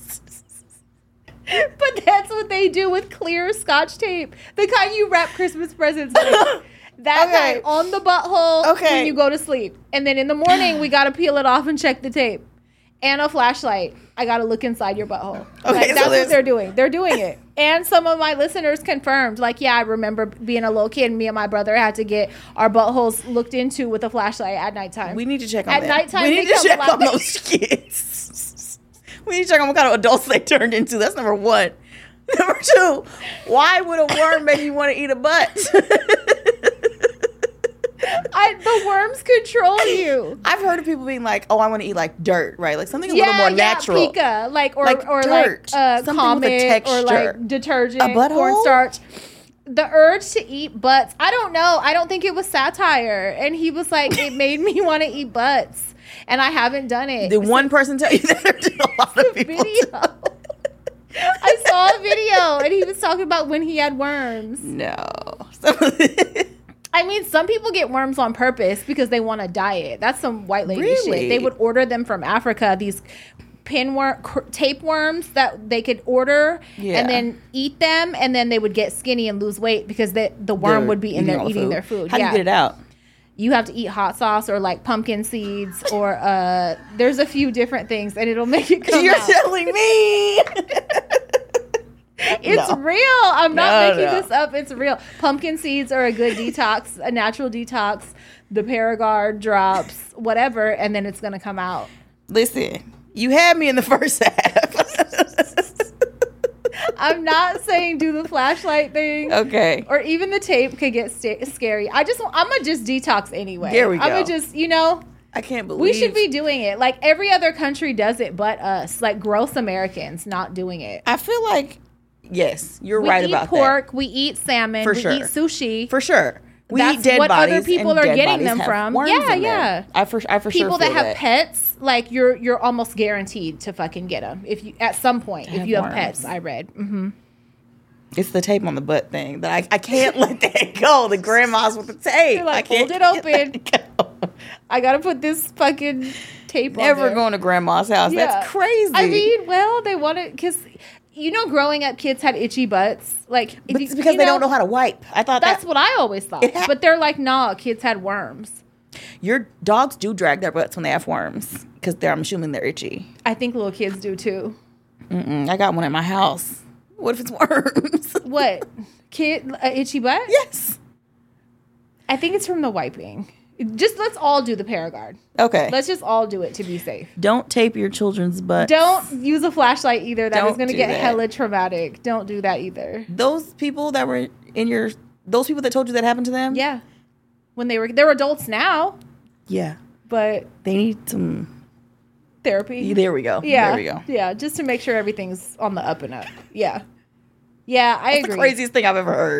But that's what they do with clear Scotch tape. The kind you wrap Christmas presents with. That kind on the butthole when you go to sleep. And then in the morning, we got to peel it off and check the tape. And a flashlight. I got to look inside your butthole. Okay, like, that's what they're doing. They're doing it. And some of my listeners confirmed. Like, yeah, I remember being a little kid and me and my brother had to get our buttholes looked into with a flashlight at nighttime. We need to check on that. At nighttime, we need to check on those kids. We need to check on what kind of adults they turned into. That's number one. Number two, why would a worm make you want to eat a butt? The worms control you. I've heard of people being like, "Oh, I want to eat like dirt, right? Like something a little more natural, pica, like dirt, like Comet, or like detergent, cornstarch." The urge to eat butts. I don't know. I don't think it was satire. And he was like, it made me want to eat butts, and I haven't done it. Did one person tell you that? There did a lot of people. Video. I saw a video, and he was talking about when he had worms. No. I mean, some people get worms on purpose because they want to diet. That's some white lady shit. They would order them from Africa, these tapeworms that they could order and then eat them, and then they would get skinny and lose weight because the worm would be in there eating their food. How do you get it out? You have to eat hot sauce or like pumpkin seeds or there's a few different things, and it'll make it come out. You're telling me. It's real. I'm not making this up. It's real. Pumpkin seeds are a good detox, a natural detox. The Paragard drops, whatever, and then it's going to come out. Listen, you had me in the first half. I'm not saying do the flashlight thing. Okay. Or even the tape could get scary. I'm going to just detox anyway. There we go. I'm going to just, I can't believe. We should be doing it. Like every other country does it but us. Like gross Americans not doing it. I feel like, yes, you're right about that. We eat pork. We eat salmon. We eat sushi. For sure. We That's eat dead what bodies, other people are getting them from. Yeah. I for sure people that have pets, like you're almost guaranteed to fucking get them if you at some point if you have pets. I read. Mm-hmm. It's the tape on the butt thing that I can't let that go. The grandmas with the tape. You're like, hold it open. I gotta put this fucking tape on. Never going to grandma's house. Yeah. That's crazy. I mean, well, they want it because. Growing up, kids had itchy butts. Like, it's because they don't know how to wipe. I thought that's what I always thought. But they're like, nah, kids had worms. Your dogs do drag their butts when they have worms because I'm assuming they're itchy. I think little kids do too. I got one at my house. What if it's worms? What? Itchy butt? Yes. I think it's from the wiping. Just let's all do the Paragard. Okay. Let's just all do it to be safe. Don't tape your children's butts. Don't use a flashlight either. That is going to get hella traumatic. Don't do that either. Those people that were those people that told you that happened to them? Yeah. When they're adults now. Yeah. But they need some therapy. There we go. Yeah. There we go. Yeah. Just to make sure everything's on the up and up. Yeah. Yeah, I agree. That's the craziest thing I've ever heard.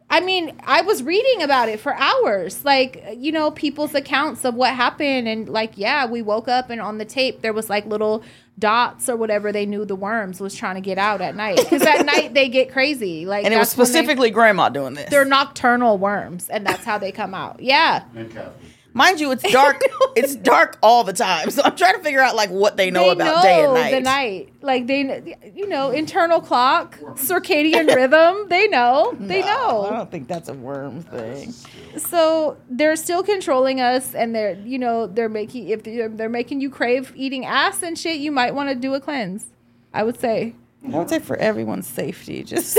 I mean, I was reading about it for hours. Like, you know, people's accounts of what happened. And like, yeah, we woke up and on the tape, there was like little dots or whatever. They knew the worms was trying to get out at night. Because at night they get crazy. Like, and it was specifically grandma doing this. They're nocturnal worms. And that's how they come out. Yeah. Mind you, it's dark. It's dark all the time. So I'm trying to figure out like what they know about day and night. The night, like they, you know, internal clock, circadian rhythm. They know. They know. I don't think that's a worm thing. So they're still controlling us, and they're, you know, they're making they're making you crave eating ass and shit. You might want to do a cleanse. I would say for everyone's safety, just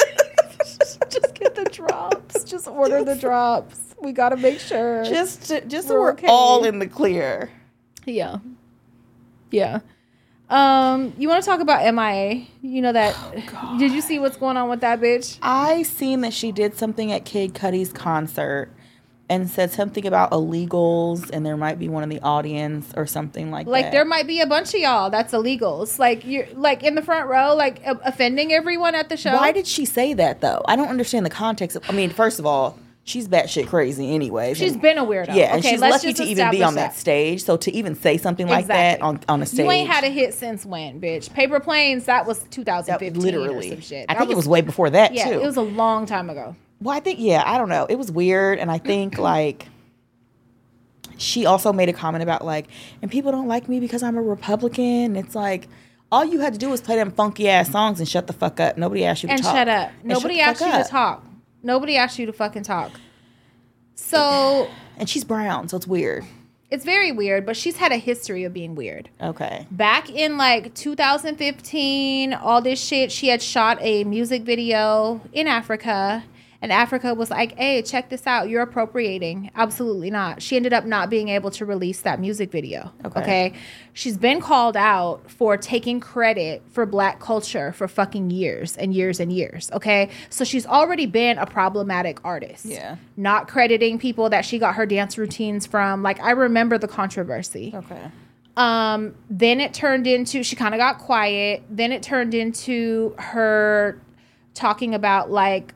just get the drops. Just order the drops. We got to make sure. Just so we're okay. All in the clear. Yeah. Yeah. You want to talk about MIA? You know that. Oh, did you see what's going on with that bitch? I seen that she did something at Kid Cudi's concert and said something about illegals, and there might be one in the audience or something like that. Like there might be a bunch of y'all that's illegals. Like you're like in the front row, like offending everyone at the show. Why did she say that though? I don't understand the context. I mean, first of all, she's batshit crazy anyway. She's been a weirdo. Yeah, and she's lucky to even be on that stage. So to even say something like that on a stage. You ain't had a hit since when, bitch? Paper Planes, that was 2015 literally. Or some shit. I think it was way before that, too. Yeah, it was a long time ago. Well, I think, I don't know. It was weird, and I think, like, she also made a comment about, like, and people don't like me because I'm a Republican. It's like, all you had to do was play them funky-ass songs and shut the fuck up. Nobody asked you to talk. And shut up. Nobody asked you to talk. Nobody asked you to fucking talk. So, and she's brown, so it's weird. It's very weird, but she's had a history of being weird. Okay. Back in like 2015, all this shit, she had shot a music video in Africa. And Africa was like, hey, check this out. You're appropriating. Absolutely not. She ended up not being able to release that music video. Okay. She's been called out for taking credit for Black culture for fucking years and years and years. Okay. So she's already been a problematic artist. Yeah. Not crediting people that she got her dance routines from. Like, I remember the controversy. Okay. Then it turned into, she kind of got quiet. Then it turned into her talking about like,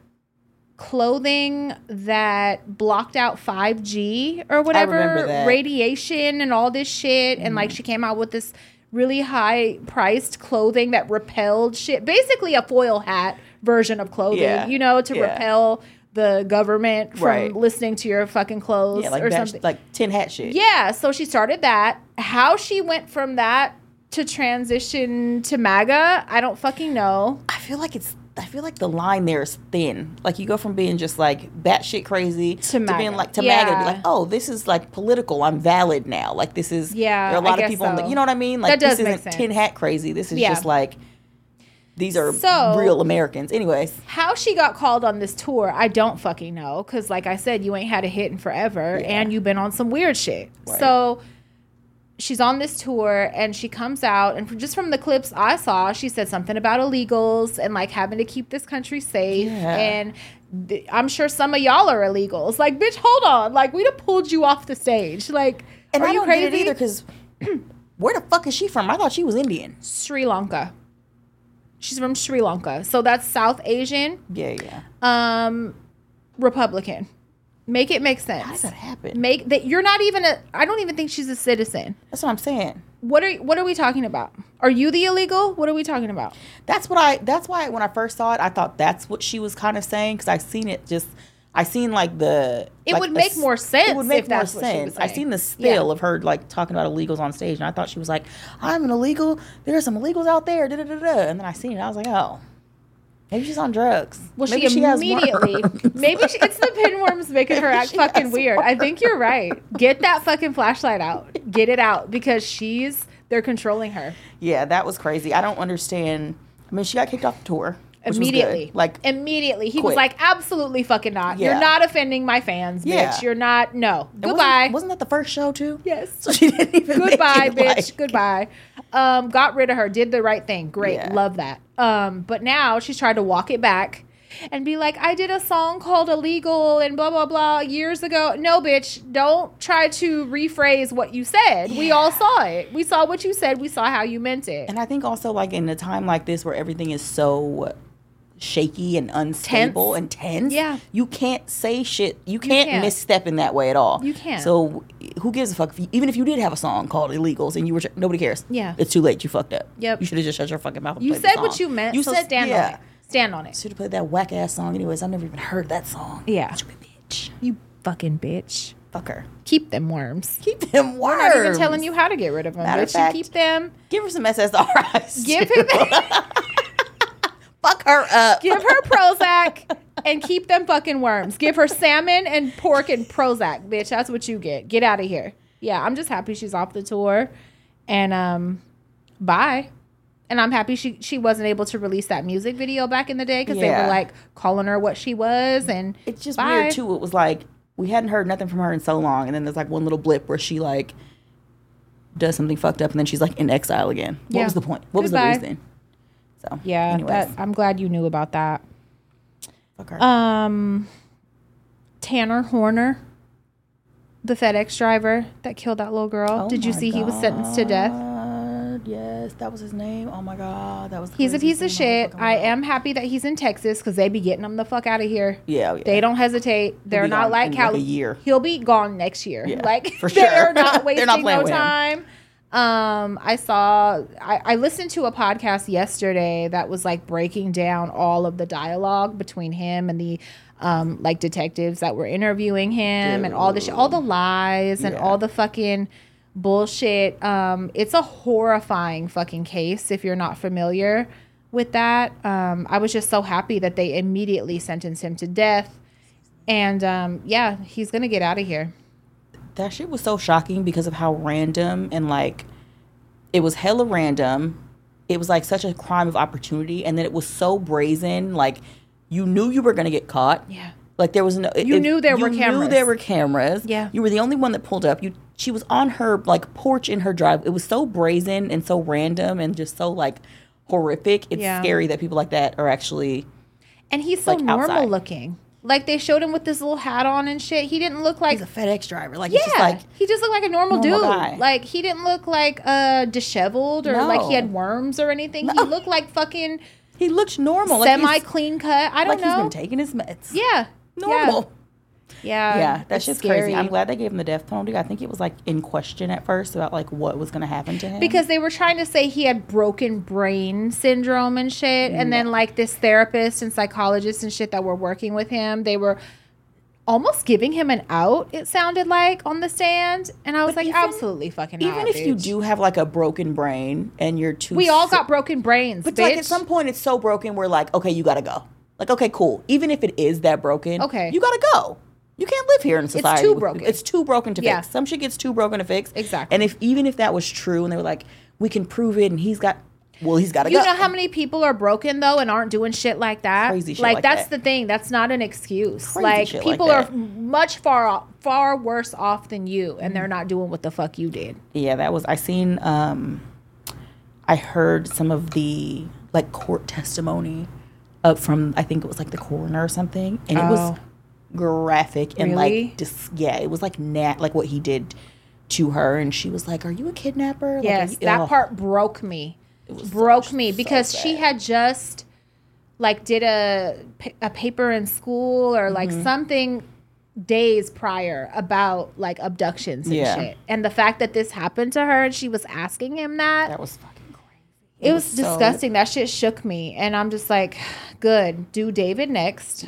clothing that blocked out 5G or whatever, radiation and all this shit. And like she came out with this really high priced clothing that repelled shit. Basically a foil hat version of clothing, you know, to repel the government from listening to your fucking clothes or something. Like tin hat shit. Yeah. So she started that. How she went from that to transition to MAGA, I don't fucking know. I feel like the line there is thin. Like you go from being just like batshit crazy to being like to MAGA to be like, oh, this is like political. I'm valid now. Like this is there are a lot of people in the, you know what I mean? Like this isn't tin hat crazy. This is just like these are real Americans. Anyways, how she got called on this tour, I don't fucking know. Because like I said, you ain't had a hit in forever, and you've been on some weird shit. Right. So she's on this tour and she comes out, and just from the clips I saw, she said something about illegals and like having to keep this country safe. And I'm sure some of y'all are illegals. Like, bitch, hold on. Like, we'd have pulled you off the stage. Like, and are I you don't crazy? get it either, because where the fuck is she from? I thought she was Indian. Sri Lanka. She's from Sri Lanka. So that's South Asian. Yeah. Republican. Make it make sense. How does that happen? Make that you're not even I don't even think she's a citizen. That's what I'm saying. What are we talking about? Are you the illegal? What are we talking about? That's why when I first saw it, I thought that's what she was kind of saying, because I seen like the it would make more sense. It would make more sense. I seen the still of her like talking about illegals on stage, and I thought she was like, I'm an illegal. There are some illegals out there. Da, da, da, da. And then I seen it. I was like, oh. Maybe she's on drugs. Well, maybe she immediately. It's the pinworms making her act fucking weird. I think you're right. Get that fucking flashlight out. Get it out, because they're controlling her. Yeah, that was crazy. I don't understand. I mean, she got kicked off the tour. Immediately. Immediately. He was like, absolutely fucking not. Yeah. You're not offending my fans, bitch. You're not. No. Goodbye. Wasn't that the first show, too? Yes. So she didn't even Goodbye, bitch. Goodbye. Got rid of her. Did the right thing. Great. Yeah. Love that. But now she's tried to walk it back and be like, I did a song called Illegal and blah, blah, blah years ago. No, bitch. Don't try to rephrase what you said. Yeah. We all saw it. We saw what you said. We saw how you meant it. And I think also, like, in a time like this where everything is so shaky and unstable and tense. Yeah. You can't say shit. You can't misstep in that way at all. You can't. So who gives a fuck? Even if you did have a song called Illegals and you were, nobody cares. Yeah. It's too late. You fucked up. Yep. You should have just shut your fucking mouth and You played said the what song. you meant, You so said, stand on it. Stand on it. Should have played that whack ass song anyways. I've never even heard that song. Yeah. Stupid bitch. You fucking bitch. Fuck her. Keep them worms. Keep them worms. We're not even telling you how to get rid of them. Matter of Bitch, fact, you keep them. Give her some SSRIs. Give him. Fuck her up. Give her Prozac and keep them fucking worms. Give her salmon and pork and Prozac, bitch. That's what you get. Get out of here. Yeah, I'm just happy she's off the tour. And bye. And I'm happy she wasn't able to release that music video back in the day because they were like calling her what she was. And it's just weird too. It was like we hadn't heard nothing from her in so long, and then there's like one little blip where she like does something fucked up, and then she's like in exile again. What was the point? What was the reason? So yeah, I'm glad you knew about that. Fuck her. Tanner Horner, the FedEx driver that killed that little girl. Did you see he was sentenced to death? Yes, that was his name. Oh my God, that was. He's a piece of shit. I am happy that he's in Texas because they be getting him the fuck out of here. Yeah. They don't hesitate. They're not like Cali. Like a year. He'll be gone next year. Yeah, like for sure. They're not wasting no with time. I listened to a podcast yesterday that was like breaking down all of the dialogue between him and the like detectives that were interviewing him and all the shit, all the lies and all the fucking bullshit. It's a horrifying fucking case if you're not familiar with that. I was just so happy that they immediately sentenced him to death. And yeah, he's gonna get out of here. That shit was so shocking because of how random and like it was hella random. It was like such a crime of opportunity, and then it was so brazen. Like you knew you were gonna get caught. Yeah. Like there was no. You knew there were cameras. You knew there were cameras. Yeah. You were the only one that pulled up. She was on her like porch in her drive. It was so brazen and so random and just so like horrific. It's scary that people like that are actually. And he's so like, normal outside. Looking. Like they showed him with this little hat on and shit. He didn't look like he's a FedEx driver. Like it's just like he just looked like a normal dude. Guy. Like he didn't look like disheveled or like he had worms or anything. No. He looked like fucking. He looked normal, semi clean cut. I don't know. He's been taking his meds. Yeah, normal. Yeah, that shit's scary. Crazy. I'm glad they gave him the death penalty. I think it was like in question at first about like what was going to happen to him because they were trying to say he had broken brain syndrome and shit, and then like this therapist and psychologist and shit that were working with him, they were almost giving him an out. It sounded like on the stand, and I was like, absolutely fucking. Even if you do have like a broken brain and you're too, we all got broken brains, but bitch. Like at some point it's so broken we're like, okay, you gotta go. Like okay, cool. Even if it is that broken, okay, you gotta go. You can't live here in society. It's too broken. It's too broken to fix. Some shit gets too broken to fix. Exactly. And even if that was true, and they were like, we can prove it, and he's got to go. You know how many people are broken though and aren't doing shit like that? Crazy shit like that's the thing. That's not an excuse. Like people are much far worse off than you, and they're not doing what the fuck you did. Yeah, that was. I seen. I heard some of the like court testimony from I think it was like the coroner or something, and it was graphic and really? Like it was like like what he did to her, and she was like, "Are you a kidnapper?" Yes, like, that part broke me. Broke me because she had just like did a paper in school or like something days prior about like abductions and shit, and the fact that this happened to her and she was asking him that was fucking crazy. It was disgusting. That shit shook me, and I'm just like, good, do David next.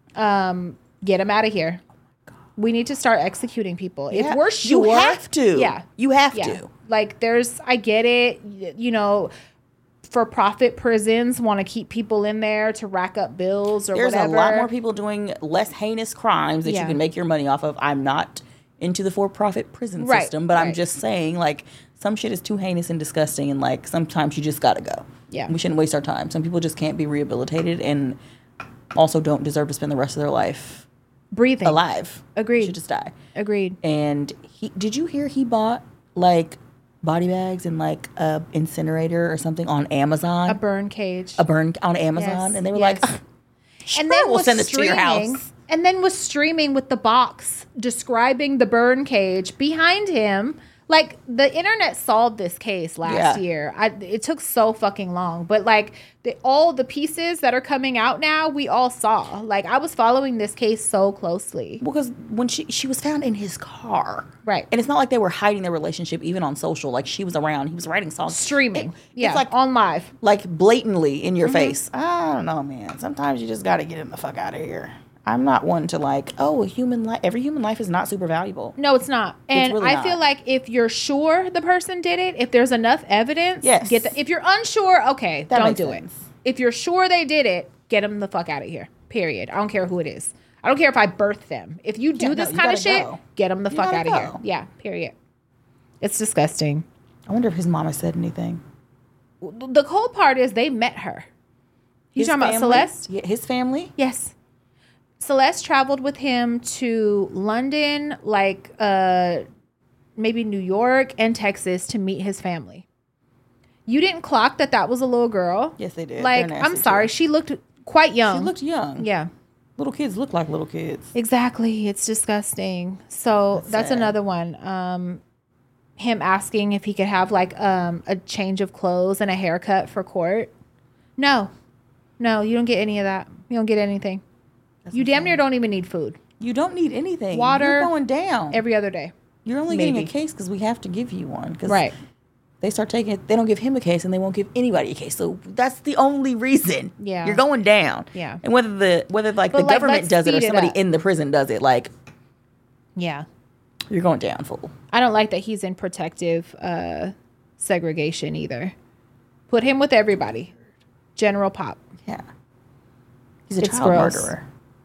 Get him out of here. We need to start executing people. If we're sure. You have to. Yeah. You have to. Like, I get it, you know, for-profit prisons want to keep people in there to rack up bills or whatever. There's a lot more people doing less heinous crimes that you can make your money off of. I'm not into the for-profit prison system, but I'm just saying, like, some shit is too heinous and disgusting, and, like, sometimes you just gotta go. Yeah. We shouldn't waste our time. Some people just can't be rehabilitated and also don't deserve to spend the rest of their life breathing alive. Agreed. Should just die. Agreed. And did you hear he bought like body bags and like a incinerator or something on Amazon? A burn cage. On Amazon, and they were like, sure, and then we'll send this to your house. And then was streaming with the box describing the burn cage behind him, Like, the internet solved this case last year. It took so fucking long. But, like, all the pieces that are coming out now, we all saw. Like, I was following this case so closely. Because when she was found in his car. Right. And it's not like they were hiding their relationship even on social. Like, she was around. He was writing songs. Streaming. It's like on live. Like, blatantly in your face. I don't know, man. Sometimes you just got to get him the fuck out of here. I'm not one to like, every human life is not super valuable. No, it's not. And really I feel like if you're sure the person did it, if there's enough evidence, if you're unsure, okay, don't do it. If you're sure they did it, get them the fuck out of here. Period. I don't care who it is. I don't care if I birthed them. If you do this kind of shit, get them the fuck out of here. Yeah, period. It's disgusting. I wonder if his mama said anything. The cold part is they met her. You talking about Celeste? Yeah, his family? Yes. Celeste traveled with him to London, like maybe New York and Texas to meet his family. You didn't clock that was a little girl. Yes, they did. Like, I'm sorry. She looked quite young. She looked young. Yeah. Little kids look like little kids. Exactly. It's disgusting. So that's another one. Him asking if he could have like a change of clothes and a haircut for court. No, you don't get any of that. You don't get anything. You damn near don't even need food. You don't need anything. Water. You're going down. Every other day. You're only getting a case because we have to give you one. Right. They start taking it. They don't give him a case and they won't give anybody a case. So that's the only reason. Yeah. You're going down. Yeah. And whether the government does it or somebody in the prison does it, like. Yeah. You're going down, fool. I don't like that he's in protective segregation either. Put him with everybody. General Pop. Yeah. He's a child murderer.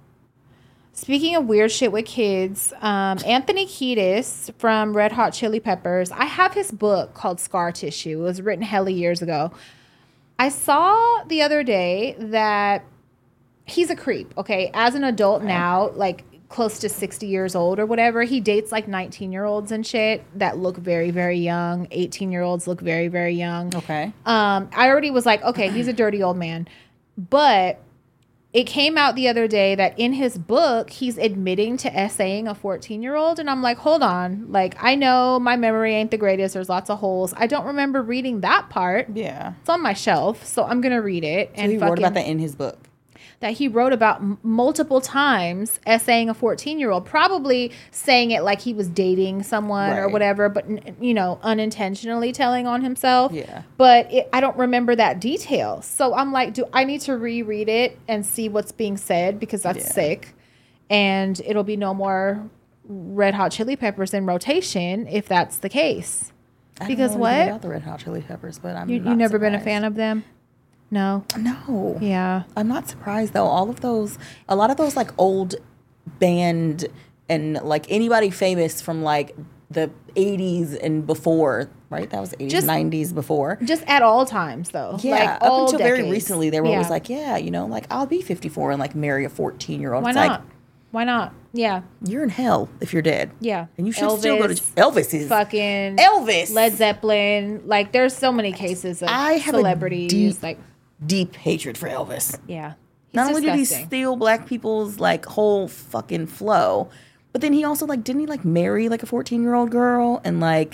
Speaking of weird shit with kids, Anthony Kiedis from Red Hot Chili Peppers, I have his book called Scar Tissue. It was written hella years ago. I saw the other day that he's a creep, okay? As an adult now, like close to 60 years old or whatever, he dates like 19-year-olds and shit that look very, very young. 18-year-olds look very, very young. Okay. I already was like, okay, he's a dirty old man. But it came out the other day that in his book, he's admitting to essaying a 14-year-old. And I'm like, hold on. Like, I know my memory ain't the greatest. There's lots of holes. I don't remember reading that part. Yeah. It's on my shelf. So I'm going to read it. So he wrote about that in his book. That he wrote about multiple times essaying a 14-year-old, probably saying it like he was dating someone or whatever, but, you know, unintentionally telling on himself. Yeah. But I don't remember that detail. So I'm like, do I need to reread it and see what's being said? Because that's sick. And it'll be no more Red Hot Chili Peppers in rotation if that's the case. Because I don't know about the Red Hot Chili Peppers, but I'm You've never been a fan of them? No. Yeah. I'm not surprised though. A lot of those like old band and like anybody famous from like the 80s and before, right? That was 80s, 90s before. Just at all times though. Yeah. Like up until decades. very recently, they were always like, you know, like I'll be 54 and like marry a 14-year-old. Why not? Why not? Yeah. You're in hell if you're dead. Yeah. And you should still go to Elvis is fucking Elvis. Led Zeppelin. Like there's so many cases of celebrities like deep hatred for Elvis. Yeah. Not only did he steal black people's like whole fucking flow, but then he also like didn't he like marry like a 14-year-old girl and like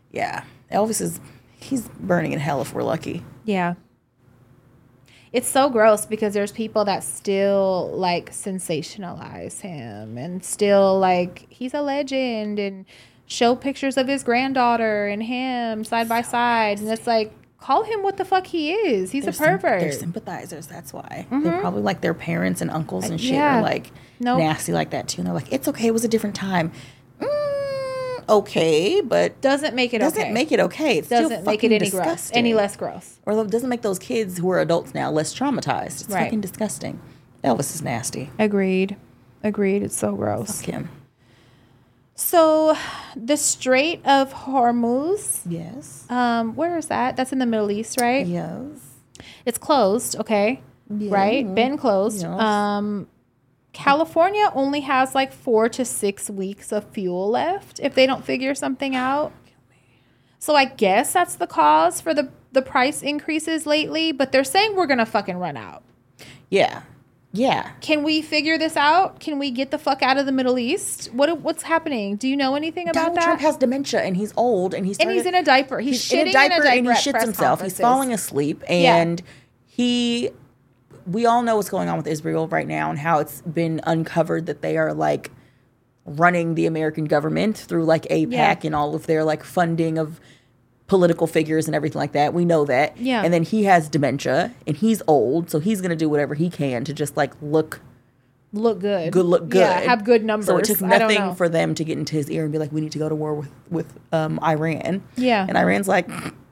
he's burning in hell if we're lucky. Yeah. It's so gross because there's people that still like sensationalize him and still like he's a legend and show pictures of his granddaughter and him side by side and it's like call him what the fuck he is. He's a pervert. They're sympathizers. That's why. They're probably like their parents and uncles and shit are like nasty like that too. And they're like, it's okay. It was a different time. Okay, but doesn't make it okay. It's doesn't still make it any disgusting. gross, any less gross. Or it doesn't make those kids who are adults now less traumatized. It's right. fucking disgusting. Elvis is nasty. Agreed. It's so gross. Fuck him. So, the Strait of Hormuz. Yes. Where is that? That's in the Middle East, right? Yes. It's closed, okay? Yeah. Right? Been closed. Yes. California only has like 4 to 6 weeks of fuel left if they don't figure something out. So I guess that's the cause for the price increases lately, but they're saying we're going to fucking run out. Yeah. Yeah. Can we figure this out? Can we get the fuck out of the Middle East? What's happening? Do you know anything about Donald that? Trump has dementia and he's old and he's in a diaper. He's shitting in a diaper and he shits himself. He's falling asleep and we all know what's going on with Israel right now and how it's been uncovered that they are like running the American government through like AIPAC and all of their like funding of political figures and everything like that. We know that. Yeah. And then he has dementia and he's old, so he's going to do whatever he can to just like look good. Look good. Yeah, have good numbers. So it took nothing for them to get into his ear and be like, we need to go to war with Iran. Yeah. And Iran's like,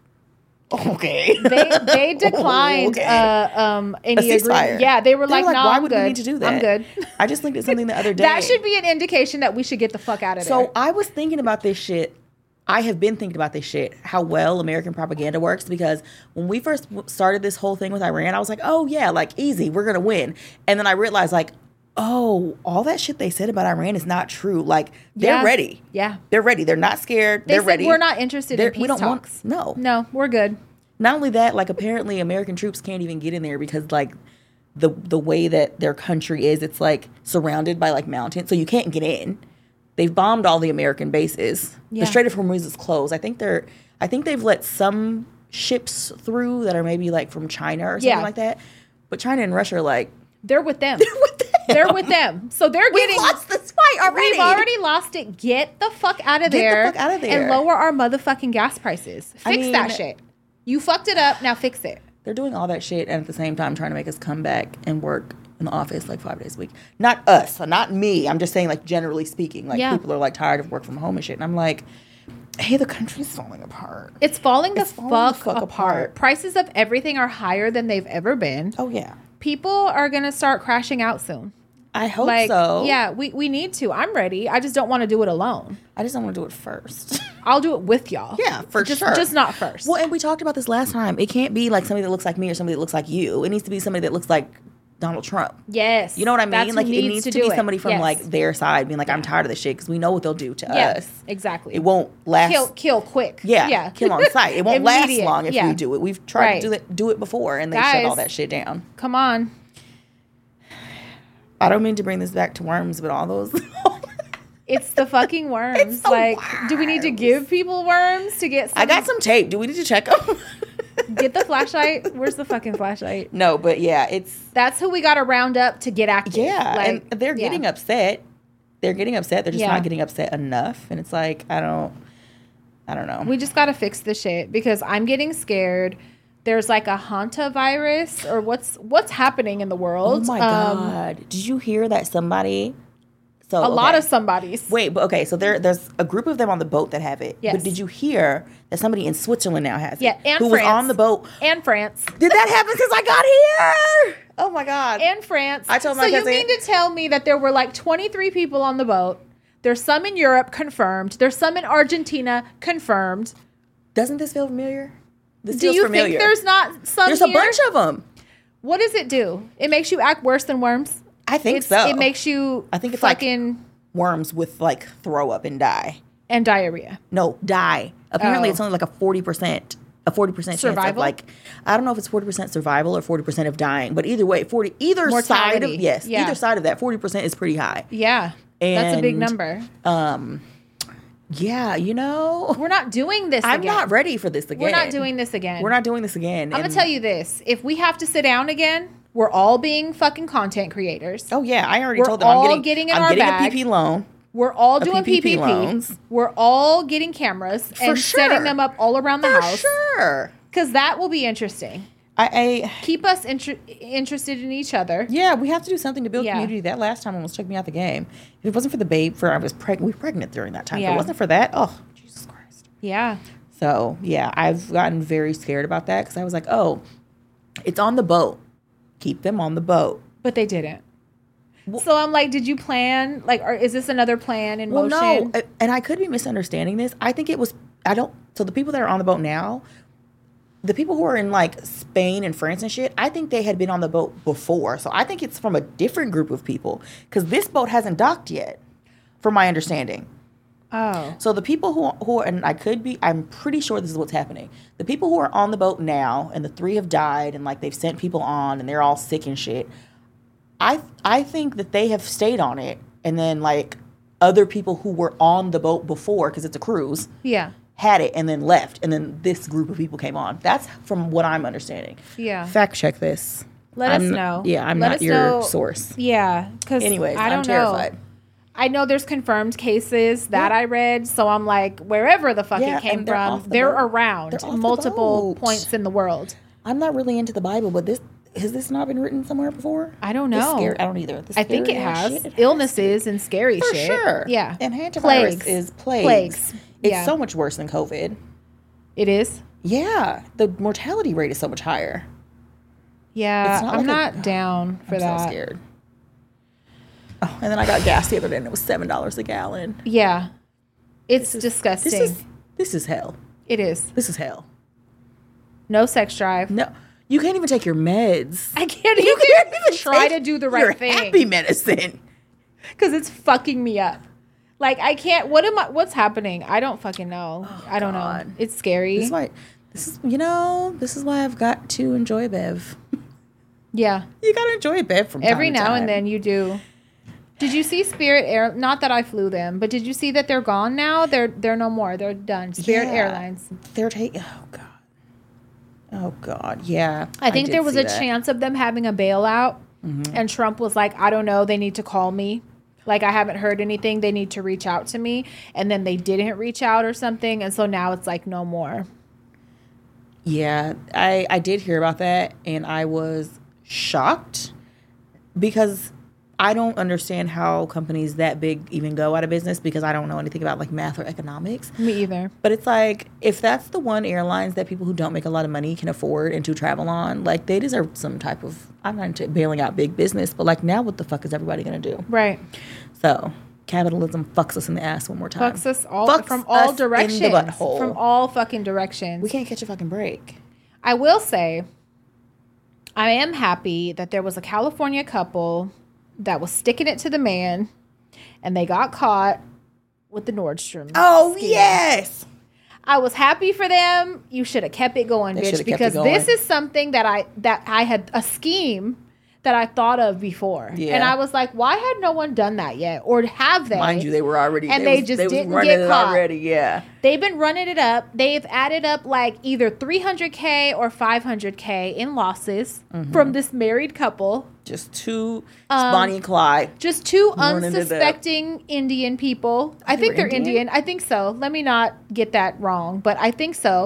okay. They declined any agreement. Yeah, they were like, no, why I'm would good. we need to do that? I'm good. I just looked at something the other day. That should be an indication that we should get the fuck out of there. So I was thinking about this shit. I have been thinking about this shit, how well American propaganda works, because when we first started this whole thing with Iran, I was like, oh yeah, like easy, we're going to win. And then I realized like, oh, all that shit they said about Iran is not true. Like they're ready. Yeah. They're ready. They're not scared. They're ready. We're not interested in peace talks. No, we're good. Not only that, like apparently American troops can't even get in there because like the way that their country is, it's like surrounded by like mountains. So you can't get in. They've bombed all the American bases. Yeah. The Strait of Hormuz is closed. I think they've let some ships through that are maybe like from China or something like that. But China and Russia are like, they're with them. They're with them. So they're getting. We've lost this fight already. We've already lost it. Get the fuck out of there. Get the fuck out of there. And lower our motherfucking gas prices. Fix that shit. You fucked it up. Now fix it. They're doing all that shit and at the same time trying to make us come back and work in the office like 5 days a week. Not us, not me. I'm just saying like generally speaking, like people are like tired of work from home and shit. And I'm like, hey, the country's falling apart. It's falling the fuck apart. Prices of everything are higher than they've ever been. Oh yeah. People are going to start crashing out soon. I hope so. Yeah, we need to. I'm ready. I just don't want to do it alone. I just don't want to do it first. I'll do it with y'all. Yeah, sure. Just not first. Well, and we talked about this last time. It can't be like somebody that looks like me or somebody that looks like you. It needs to be somebody that looks like Donald Trump. Yes. You know what I mean? That's like it needs to be somebody from like their side being like, I'm tired of this shit because we know what they'll do to us. Exactly. It won't last. Kill quick. Yeah. Kill on sight. It won't last long if we do it. We've tried to do it before and they shut all that shit down. Come on. I don't mean to bring this back to worms, but all those. It's the fucking worms. It's the like, worms. Do we need to give people worms to get some? I got some tape. Do we need to check them? Get the flashlight. Where's the fucking flashlight? No, but yeah, that's who we got to round up to get active. Yeah, like, and they're getting upset. They're getting upset. They're just not getting upset enough. And it's like, I don't know. We just got to fix the shit because I'm getting scared. There's like a hantavirus or what's happening in the world. Oh my God. Did you hear that somebody... So, a lot of somebodies. Wait, but okay, so there's a group of them on the boat that have it. Yes. But did you hear that somebody in Switzerland now has it? Yeah, and who France. was on the boat. And France. Did that happen since I got here? Oh my God. And France. I told my cousin. So you mean to tell me that there were like 23 people on the boat? There's some in Europe, confirmed. There's some in Argentina, confirmed. Doesn't this feel familiar? This do feels you familiar. think there's not some There's here? A bunch of them. What does it do? It makes you act worse than worms? I think so. It makes you I think it's fucking... like worms with like throw up and die. And diarrhea. No, die. Apparently it's only like a 40% chance survival? of like, I don't know if it's 40% survival or 40% of dying, but either way, either mortality. side of that, 40% is pretty high. Yeah. And, that's a big number. Yeah, you know. We're not doing this again. I'm not ready for this again. We're not doing this again. We're not doing this again. I'm going to tell you this. If we have to sit down again, we're all being fucking content creators. Oh, yeah. I already told them I'm getting a PP loan. We're all doing PPP loans. We're all getting cameras and setting them up all around the house. For sure. Because that will be interesting. I keep us interested in each other. Yeah, we have to do something to build community. That last time almost took me out the game. If it wasn't for the babe, I was pregnant. We were pregnant during that time. If it wasn't for that, oh, Jesus Christ. Yeah. So, yeah, I've gotten very scared about that because I was like, oh, it's on the boat. Keep them on the boat. But they didn't. So I'm like, did you plan? Like, or is this another plan in motion? No, and I could be misunderstanding this. I think it was, so the people that are on the boat now, the people who are in like Spain and France and shit, I think they had been on the boat before. So I think it's from a different group of people because this boat hasn't docked yet, from my understanding. Oh. So the people who are, and I'm pretty sure this is what's happening. The people who are on the boat now, and the 3 have died, and like they've sent people on, and they're all sick and shit. I think that they have stayed on it, and then like other people who were on the boat before, because it's a cruise, had it and then left, and then this group of people came on. That's from what I'm understanding. Yeah. Fact check this. Let us know. Yeah, I'm not your source. Yeah, because anyways, I'm terrified. I know there's confirmed cases that I read, so I'm like, wherever the fuck it came from, they're around multiple points in the world. I'm not really into the Bible, but has this not been written somewhere before? I don't know. I don't either. I think it has. Illnesses and scary shit. For sure. Yeah. And hantavirus is plagues. It's so much worse than COVID. It is? Yeah. The mortality rate is so much higher. Yeah. I'm not down for that. I'm so scared. Oh, and then I got gas the other day and it was $7 a gallon. Yeah. It's disgusting. This is hell. It is. This is hell. No sex drive. No. You can't even take your meds. I can't even try to do the right thing. Happy medicine. Because it's fucking me up. Like, I can't. What's happening? I don't fucking know. I don't know. It's scary. This is why I've got to enjoy Bev. Yeah. You got to enjoy Bev from every time to now time. And then you do. Did you see Spirit Air? Not that I flew them, but did you see that they're gone now? They're no more. They're done. Spirit Airlines. They're taking. Oh God. Yeah. I think there was a chance of them having a bailout, and Trump was like, I don't know. They need to call me. Like, I haven't heard anything. They need to reach out to me. And then they didn't reach out or something. And so now it's like no more. Yeah, I did hear about that, and I was shocked because I don't understand how companies that big even go out of business, because I don't know anything about like math or economics. Me either. But it's like, if that's the one airlines that people who don't make a lot of money can afford and to travel on, like, they deserve some type of, I'm not into bailing out big business, but like, now what the fuck is everybody going to do? Right. So capitalism fucks us in the ass one more time. Fucks us all from all directions. In the butthole. From all fucking directions. We can't catch a fucking break. I will say, I am happy that there was a California couple that was sticking it to the man, and they got caught with the Nordstrom. Oh, scheme. Yes. I was happy for them. You should have kept it going, bitch, because this is something that I had a scheme that I thought of before. Yeah. And I was like, why had no one done that yet? Or have they? Mind you, they were already. And they just didn't get caught. Already, yeah. They've been running it up. They've added up like either $300K or $500K in losses from this married couple. Just two, Bonnie and Clyde. Just two unsuspecting Indian people. I think they're Indian. I think so. Let me not get that wrong, but I think so.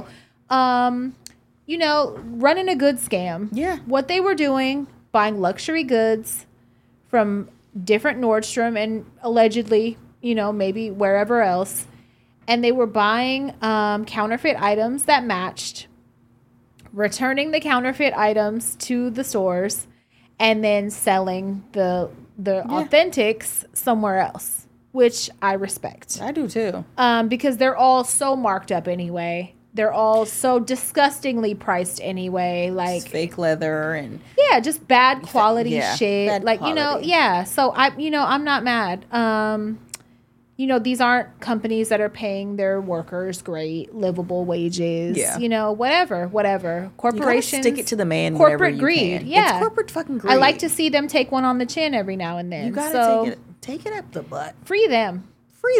You know, running a good scam. Yeah. What they were doing, buying luxury goods from different Nordstrom and allegedly, you know, maybe wherever else. And they were buying counterfeit items that matched, returning the counterfeit items to the stores, and then selling the authentics somewhere else, which I respect. I do too. Because they're all so marked up anyway. They're all so disgustingly priced anyway. Like it's fake leather and just bad quality shit. Bad like quality. So I'm not mad. These aren't companies that are paying their workers great, livable wages. Yeah. Whatever. Corporations stick it to the man. Corporate greed. Can. Yeah. It's corporate fucking greed. I like to see them take one on the chin every now and then. You gotta take it up the butt. Free them.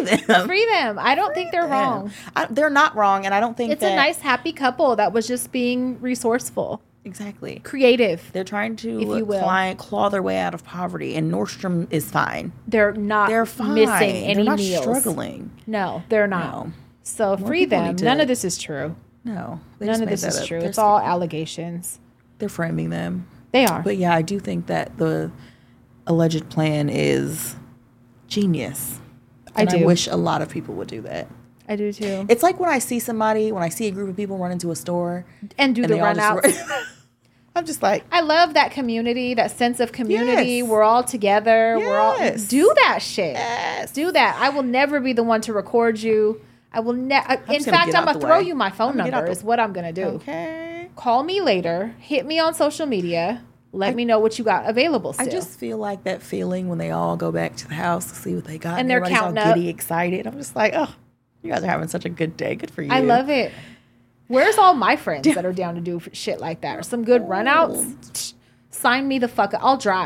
I don't think they're wrong. They're not wrong, and I don't think it's a nice, happy couple that was just being resourceful. Exactly. Creative. They're trying to claw their way out of poverty, and Nordstrom is fine. They're not missing any they're not meals. Struggling. No, they're not. No. So free them. None of this is true. No. None of this is true. It's all allegations. They're framing them. They are. But yeah, I do think that the alleged plan is genius. And I wish a lot of people would do that. I do too. It's like when I see a group of people run into a store and do the run outs. I'm just like, I love that community, that sense of community. Yes. We're all together. Yes. We're all do that shit. Yes. Do that. I will never be the one to record you. I will never. In fact, I'm gonna throw you my phone number. Is what I'm gonna do. Okay. Call me later. Hit me on social media. Let me know what you got available still. I just feel like that feeling when they all go back to the house to see what they got. And they're counting all giddy, excited. I'm just like, oh, you guys are having such a good day. Good for you. I love it. Where's all my friends that are down to do shit like that? Or some good runouts? Sign me the fuck up. I'll drive.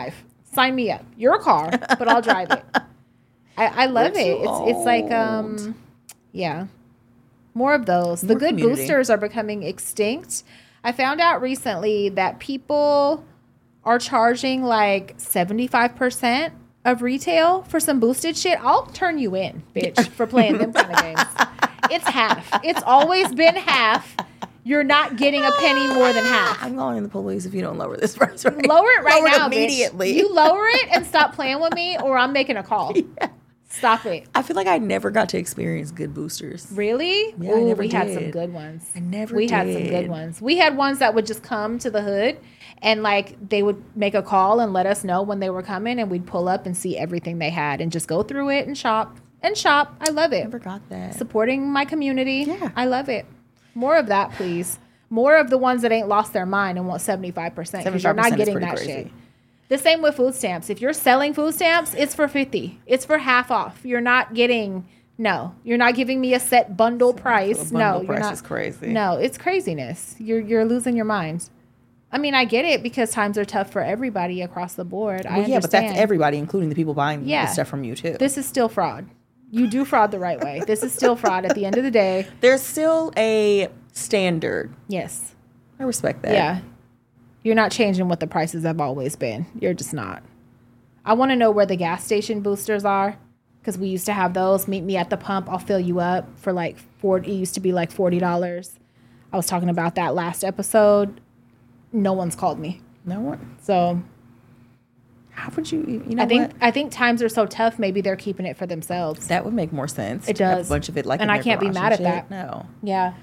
Sign me up. Your car, but I'll drive it. I love it. It's like yeah. More of those. The good boosters are becoming extinct. I found out recently that people are charging like 75% of retail for some boosted shit. I'll turn you in, bitch, for playing them kind of games. It's half. It's always been half. You're not getting a penny more than half. I'm calling the police if you don't lower this price right. Lower it right now, immediately. Bitch. You lower it and stop playing with me, or I'm making a call. Yeah. Stop it. I feel like I never got to experience good boosters. Really? Yeah, I never did. Had some good ones. We had some good ones. We had ones that would just come to the hood and like they would make a call and let us know when they were coming and we'd pull up and see everything they had and just go through it and shop. I love it. I never got that. Supporting my community. Yeah. I love it. More of that, please. More of the ones that ain't lost their mind and want 75% because you're not getting that crazy shit. The same with food stamps. If you're selling food stamps, it's for 50. It's for half off. You're not getting, you're not giving me a set bundle price. Bundle price is crazy. No, it's craziness. You're losing your mind. I mean, I get it because times are tough for everybody across the board. I understand. But that's everybody, including the people buying the stuff from you too. This is still fraud. You do fraud the right way. This is still fraud at the end of the day. There's still a standard. Yes. I respect that. Yeah. You're not changing what the prices have always been. You're just not. I want to know where the gas station boosters are because we used to have those. Meet me at the pump. I'll fill you up for like $40. It used to be like $40. I was talking about that last episode. No one's called me. No one. So how would you know I think times are so tough. Maybe they're keeping it for themselves. That would make more sense. It does. Have a bunch of it like, and I can't be mad at that. No. Yeah.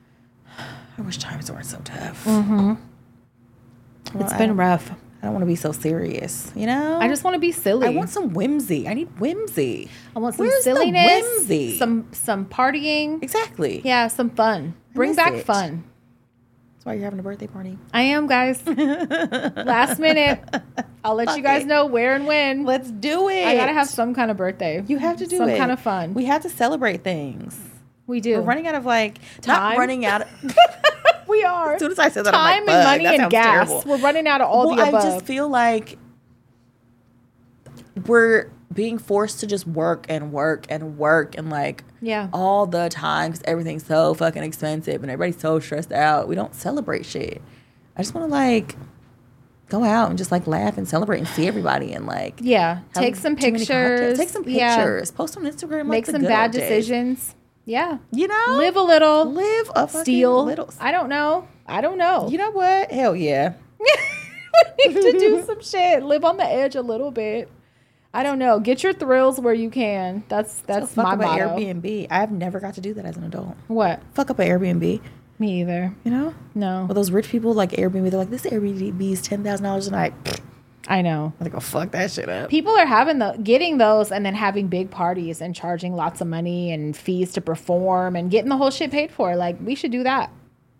I wish times weren't so tough. Mm-hmm. Well, it's been rough. I don't want to be so serious, I just want to be silly. I want some whimsy. I need whimsy. I want some Where's silliness. The whimsy? Some partying. Exactly. Yeah, some fun. Bring back fun. That's why you're having a birthday party. I am, guys. Last minute. I'll let you guys know where and when. Let's do it. I gotta have some kind of birthday. You have to do some kind of fun. We have to celebrate things. We do. We're running out of time. Not running out of. We are. As soon as I said that, time I'm like, and money that and gas. Terrible. We're running out of all the above. I just feel like we're being forced to just work and work and work and like all the time because everything's so fucking expensive and everybody's so stressed out. We don't celebrate shit. I just want to like go out and just like laugh and celebrate and see everybody and like take some pictures. Take some pictures. Post on Instagram. Make some bad decisions. Yeah. Live a little. Live a steal. Little. I don't know. You know what? Hell yeah. We need to do some shit. Live on the edge a little bit. I don't know. Get your thrills where you can. That's my motto. Airbnb. I've never got to do that as an adult. What? Fuck up an Airbnb. Me either. No. Well, those rich people like Airbnb, they're like, this Airbnb is $10,000 a night. I know. I think I'll fuck that shit up. People are getting those and then having big parties and charging lots of money and fees to perform and getting the whole shit paid for. Like, we should do that.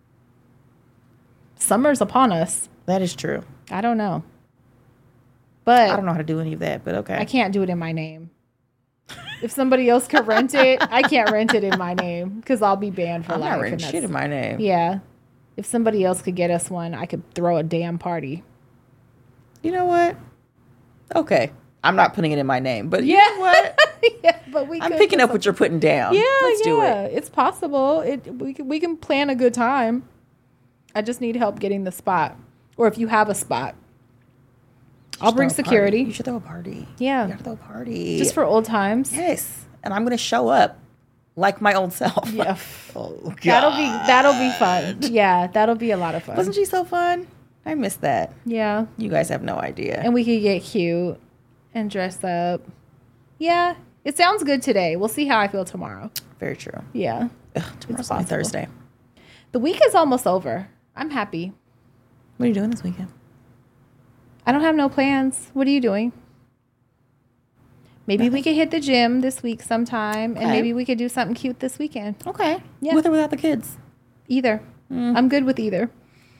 Summer's upon us. That is true. I don't know. But I don't know how to do any of that, but okay. I can't do it in my name. If somebody else could rent it, I can't rent it in my name because I'll be banned for life. I'm not renting shit in my name. Yeah. If somebody else could get us one, I could throw a damn party. You know what? Okay. I'm not putting it in my name, but you know what? But I'm picking up what you're putting down. Yeah, Let's do it. It's possible. We can plan a good time. I just need help getting the spot. Or if you have a spot. I'll bring security. You should throw a party. Yeah. You gotta throw a party. Just for old times. Yes. And I'm gonna show up like my old self. Yeah. Oh, God. That'll be fun. Yeah, that'll be a lot of fun. Wasn't she so fun? I miss that. Yeah. You guys have no idea. And we could get cute and dress up. Yeah. It sounds good today. We'll see how I feel tomorrow. Very true. Yeah. Tomorrow's only Thursday. The week is almost over. I'm happy. What are you doing this weekend? I don't have no plans. What are you doing? Maybe we could hit the gym this week sometime, and maybe we could do something cute this weekend. Okay. Yeah. With or without the kids? Either. I'm good with either.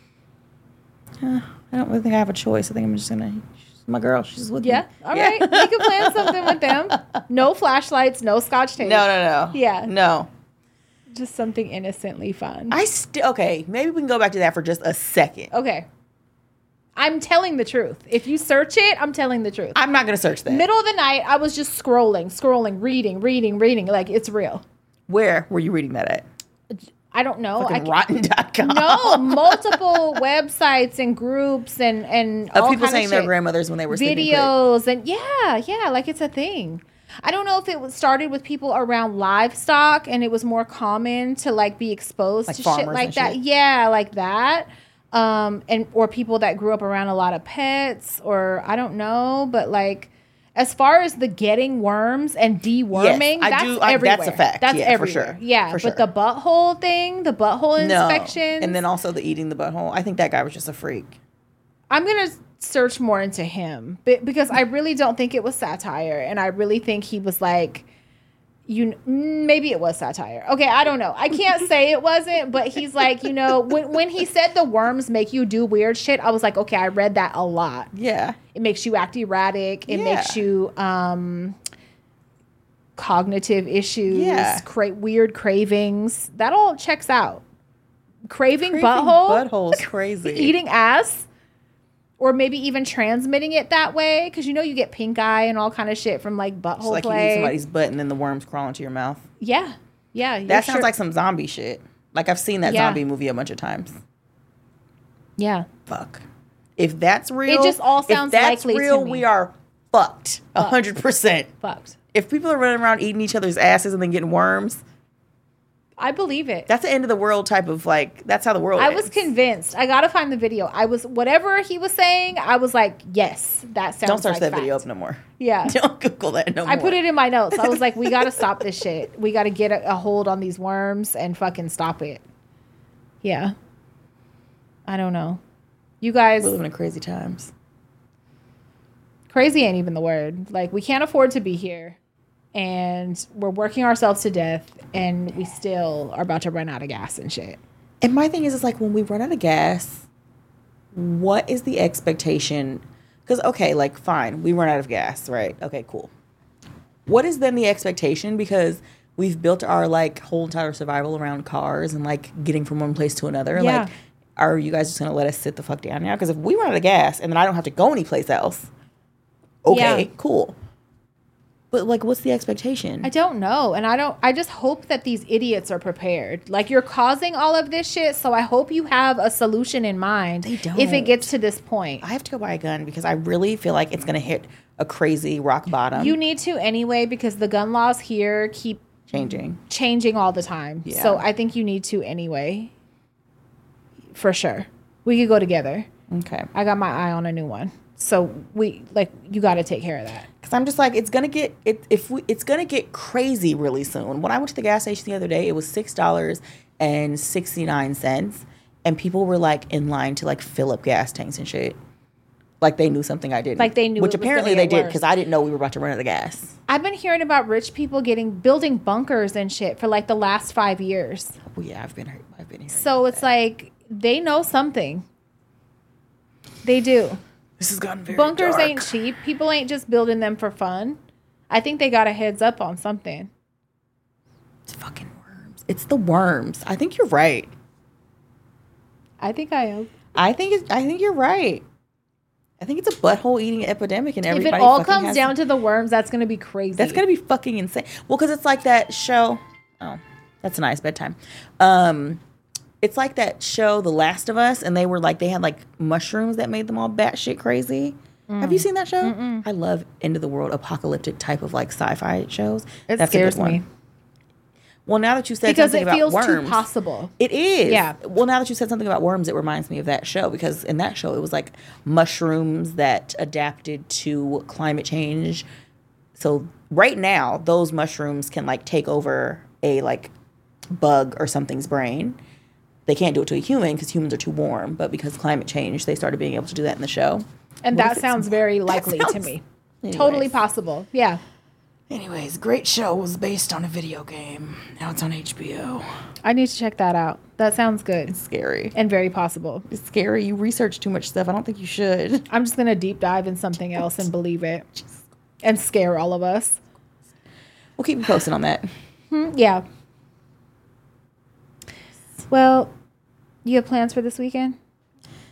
I don't really think I have a choice. I think I'm just going to... My girl, she's with me. Yeah. All right. We can plan something with them. No flashlights, no scotch tape. No. Yeah. No. Just something innocently fun. Okay, maybe we can go back to that for just a second. Okay. I'm telling the truth. If you search it, I'm telling the truth. I'm not going to search that. Middle of the night, I was just scrolling, reading. Like, it's real. Where were you reading that at? I don't know. Rotten.com. No, multiple websites and groups and of all people kind saying of their shit. grandmothers when they were videos and yeah, like it's a thing. I don't know if it started with people around livestock and it was more common to like be exposed like to shit like that. Shit. Yeah, like that. And or people that grew up around a lot of pets, or I don't know, but like as far as the getting worms and deworming, yes, everywhere. That's a fact. That's everywhere. For sure. Yeah, for sure. but the butthole thing, the butthole inspections. And then also the eating the butthole. I think that guy was just a freak. I'm going to search more into him because I really don't think it was satire. And I really think he was like, maybe it was satire. Okay, I don't know. I can't say it wasn't, but he's like, when he said the worms make you do weird shit, I was like, okay, I read that a lot. Yeah. It makes you act erratic. It makes you cognitive issues, weird cravings. That all checks out. Craving butthole. Butthole's crazy. Eating ass. Or maybe even transmitting it that way. Because you get pink eye and all kind of shit from like butthole like play. You eat somebody's butt and then the worms crawl into your mouth. Yeah. Yeah. That sounds like some zombie shit. Like I've seen that zombie movie a bunch of times. Yeah. Fuck. If that's real. It just all sounds likely real, to me. We are fucked. 100%. Fucked. If people are running around eating each other's asses and then getting worms. I believe it. That's the end of the world type of like, that's how the world I was convinced. I got to find the video. Whatever he was saying, I was like, yes, that sounds like Don't search that fact. video up no more. Yeah. Don't Google that no more. I put it in my notes. I was like, we got to stop this shit. We got to get a hold on these worms and fucking stop it. Yeah. I don't know. You guys. We're living in crazy times. Crazy ain't even the word. Like, we can't afford to be here. And we're working ourselves to death, and we still are about to run out of gas and shit. And my thing is, it's like when we run out of gas, what is the expectation? Because, okay, like, fine, we run out of gas, right? Okay, cool. What is then the expectation? Because we've built our, like, whole entire survival around cars and, like, getting from one place to another. Yeah. Like, are you guys just going to let us sit the fuck down now? Because if we run out of gas and then I don't have to go anyplace else, okay, cool. But, like, what's the expectation? I don't know. And I just hope that these idiots are prepared. Like, you're causing all of this shit, so I hope you have a solution in mind. They don't. If it gets to this point. I have to go buy a gun because I really feel like it's going to hit a crazy rock bottom. You need to anyway, because the gun laws here keep changing all the time. Yeah. So I think you need to anyway. For sure. We could go together. Okay. I got my eye on a new one. So you got to take care of that. Because I'm just like, it's gonna get crazy really soon. When I went to the gas station the other day, it was $6.69, and people were like in line to like fill up gas tanks and shit. Like they knew something I didn't. Like they knew, which apparently they did because I didn't know we were about to run out of gas. I've been hearing about rich people building bunkers and shit for like the last 5 years. Oh yeah, I've been here. So it's like they know something. They do. This has gotten very Bunkers dark. ain't cheap. People ain't just building them for fun. I think they got a heads up on something. It's fucking worms. It's the worms. I think you're right. I think I am. I think you're right. I think it's a butthole eating epidemic, and everybody. If it all comes down to the worms, that's gonna be crazy. That's gonna be fucking insane. Well, because it's like that show. Oh, that's a nice bedtime. It's like that show, The Last of Us, and they had like mushrooms that made them all batshit crazy. Have you seen that show? Mm-mm. I love end of the world apocalyptic type of like sci-fi shows. That scares me. Well, now that you said something about worms, because it feels too possible. It is. Yeah. Well, now that you said something about worms, it reminds me of that show because in that show it was like mushrooms that adapted to climate change. So right now, those mushrooms can like take over a like bug or something's brain. They can't do it to a human because humans are too warm, but because climate change, they started being able to do that in the show. And that sounds very likely to me. Anyways. Totally possible. Yeah. Anyways, great show. Was based on a video game. Now it's on HBO. I need to check that out. That sounds good. It's scary. And very possible. It's scary. You research too much stuff. I don't think you should. I'm just going to deep dive in something else and believe it. And scare all of us. We'll keep you posted on that. Yeah. Well, you have plans for this weekend?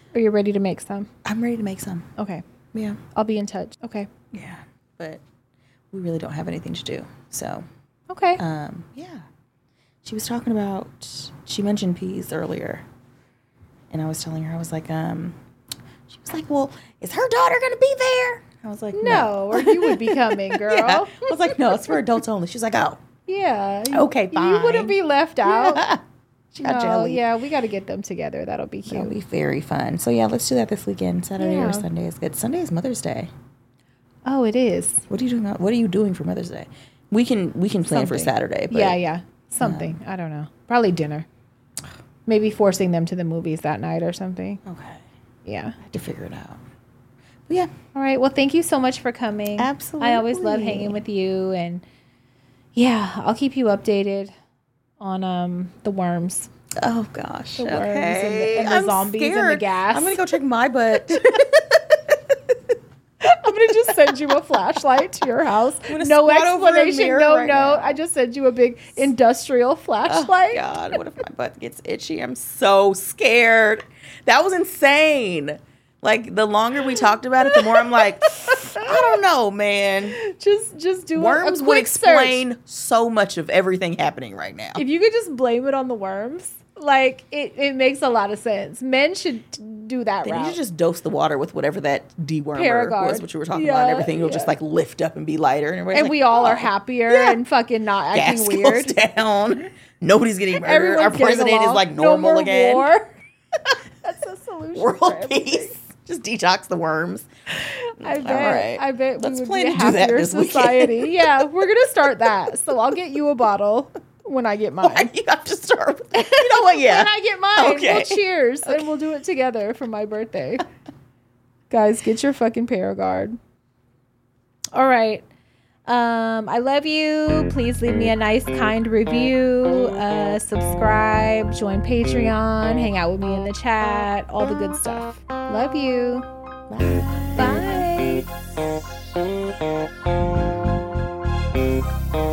Are you ready to make some? I'm ready to make some. Okay. Yeah. I'll be in touch. Okay. Yeah. But we really don't have anything to do. So. Okay. Yeah. She was talking about, she mentioned peas earlier. And I was telling her, I was like, she was like, well, is her daughter going to be there? I was like, no. Or you would be coming, girl. Yeah. I was like, no, it's for adults only. She's like, oh. Yeah. Okay, fine. You wouldn't be left out. Yeah. She got jelly. Yeah, we got to get them together. That'll be cute. That'll be very fun. So, yeah, let's do that this weekend. Saturday or Sunday is good. Sunday is Mother's Day. Oh, it is. What are you doing? What are you doing for Mother's Day? We can plan for Saturday. But, yeah. Something. I don't know. Probably dinner. Maybe forcing them to the movies that night or something. Okay. Yeah. I have to figure it out. But yeah. All right. Well, thank you so much for coming. Absolutely. I always love hanging with you. And yeah, I'll keep you updated on the worms. Oh, gosh. The worms and the zombies scared. And the gas. I'm going to go check my butt. I'm going to just send you a flashlight to your house. No explanation, no note. Now. I just send you a big industrial flashlight. Oh, God. What if my butt gets itchy? I'm so scared. That was insane. Like, the longer we talked about it, the more I'm like, I don't know, man. Just do worms a quick would explain search. So much of everything happening right now. If you could just blame it on the worms, like, it makes a lot of sense. Men should do that They route. need to just dose the water with whatever that dewormer was, what you were talking about, and everything will just, like, lift up and be lighter. And like, we all are happier and fucking not acting weird. Goes down. Nobody's getting murdered. Our president is, like, normal again. War. That's a solution. World peace. Just detox the worms. I bet. All right. I bet Let's we would plan be a to do that happier this society. weekend. Yeah, we're gonna start that. So I'll get you a bottle when I get mine. Why you have to start with that? You know what? Yeah. When I get mine, Okay. we'll cheers and we'll do it together for my birthday. Guys, get your fucking Paragard. All right. I love you. Please leave me a nice, kind review. Subscribe, join Patreon, hang out with me in the chat, all the good stuff. Love you. Bye. Bye.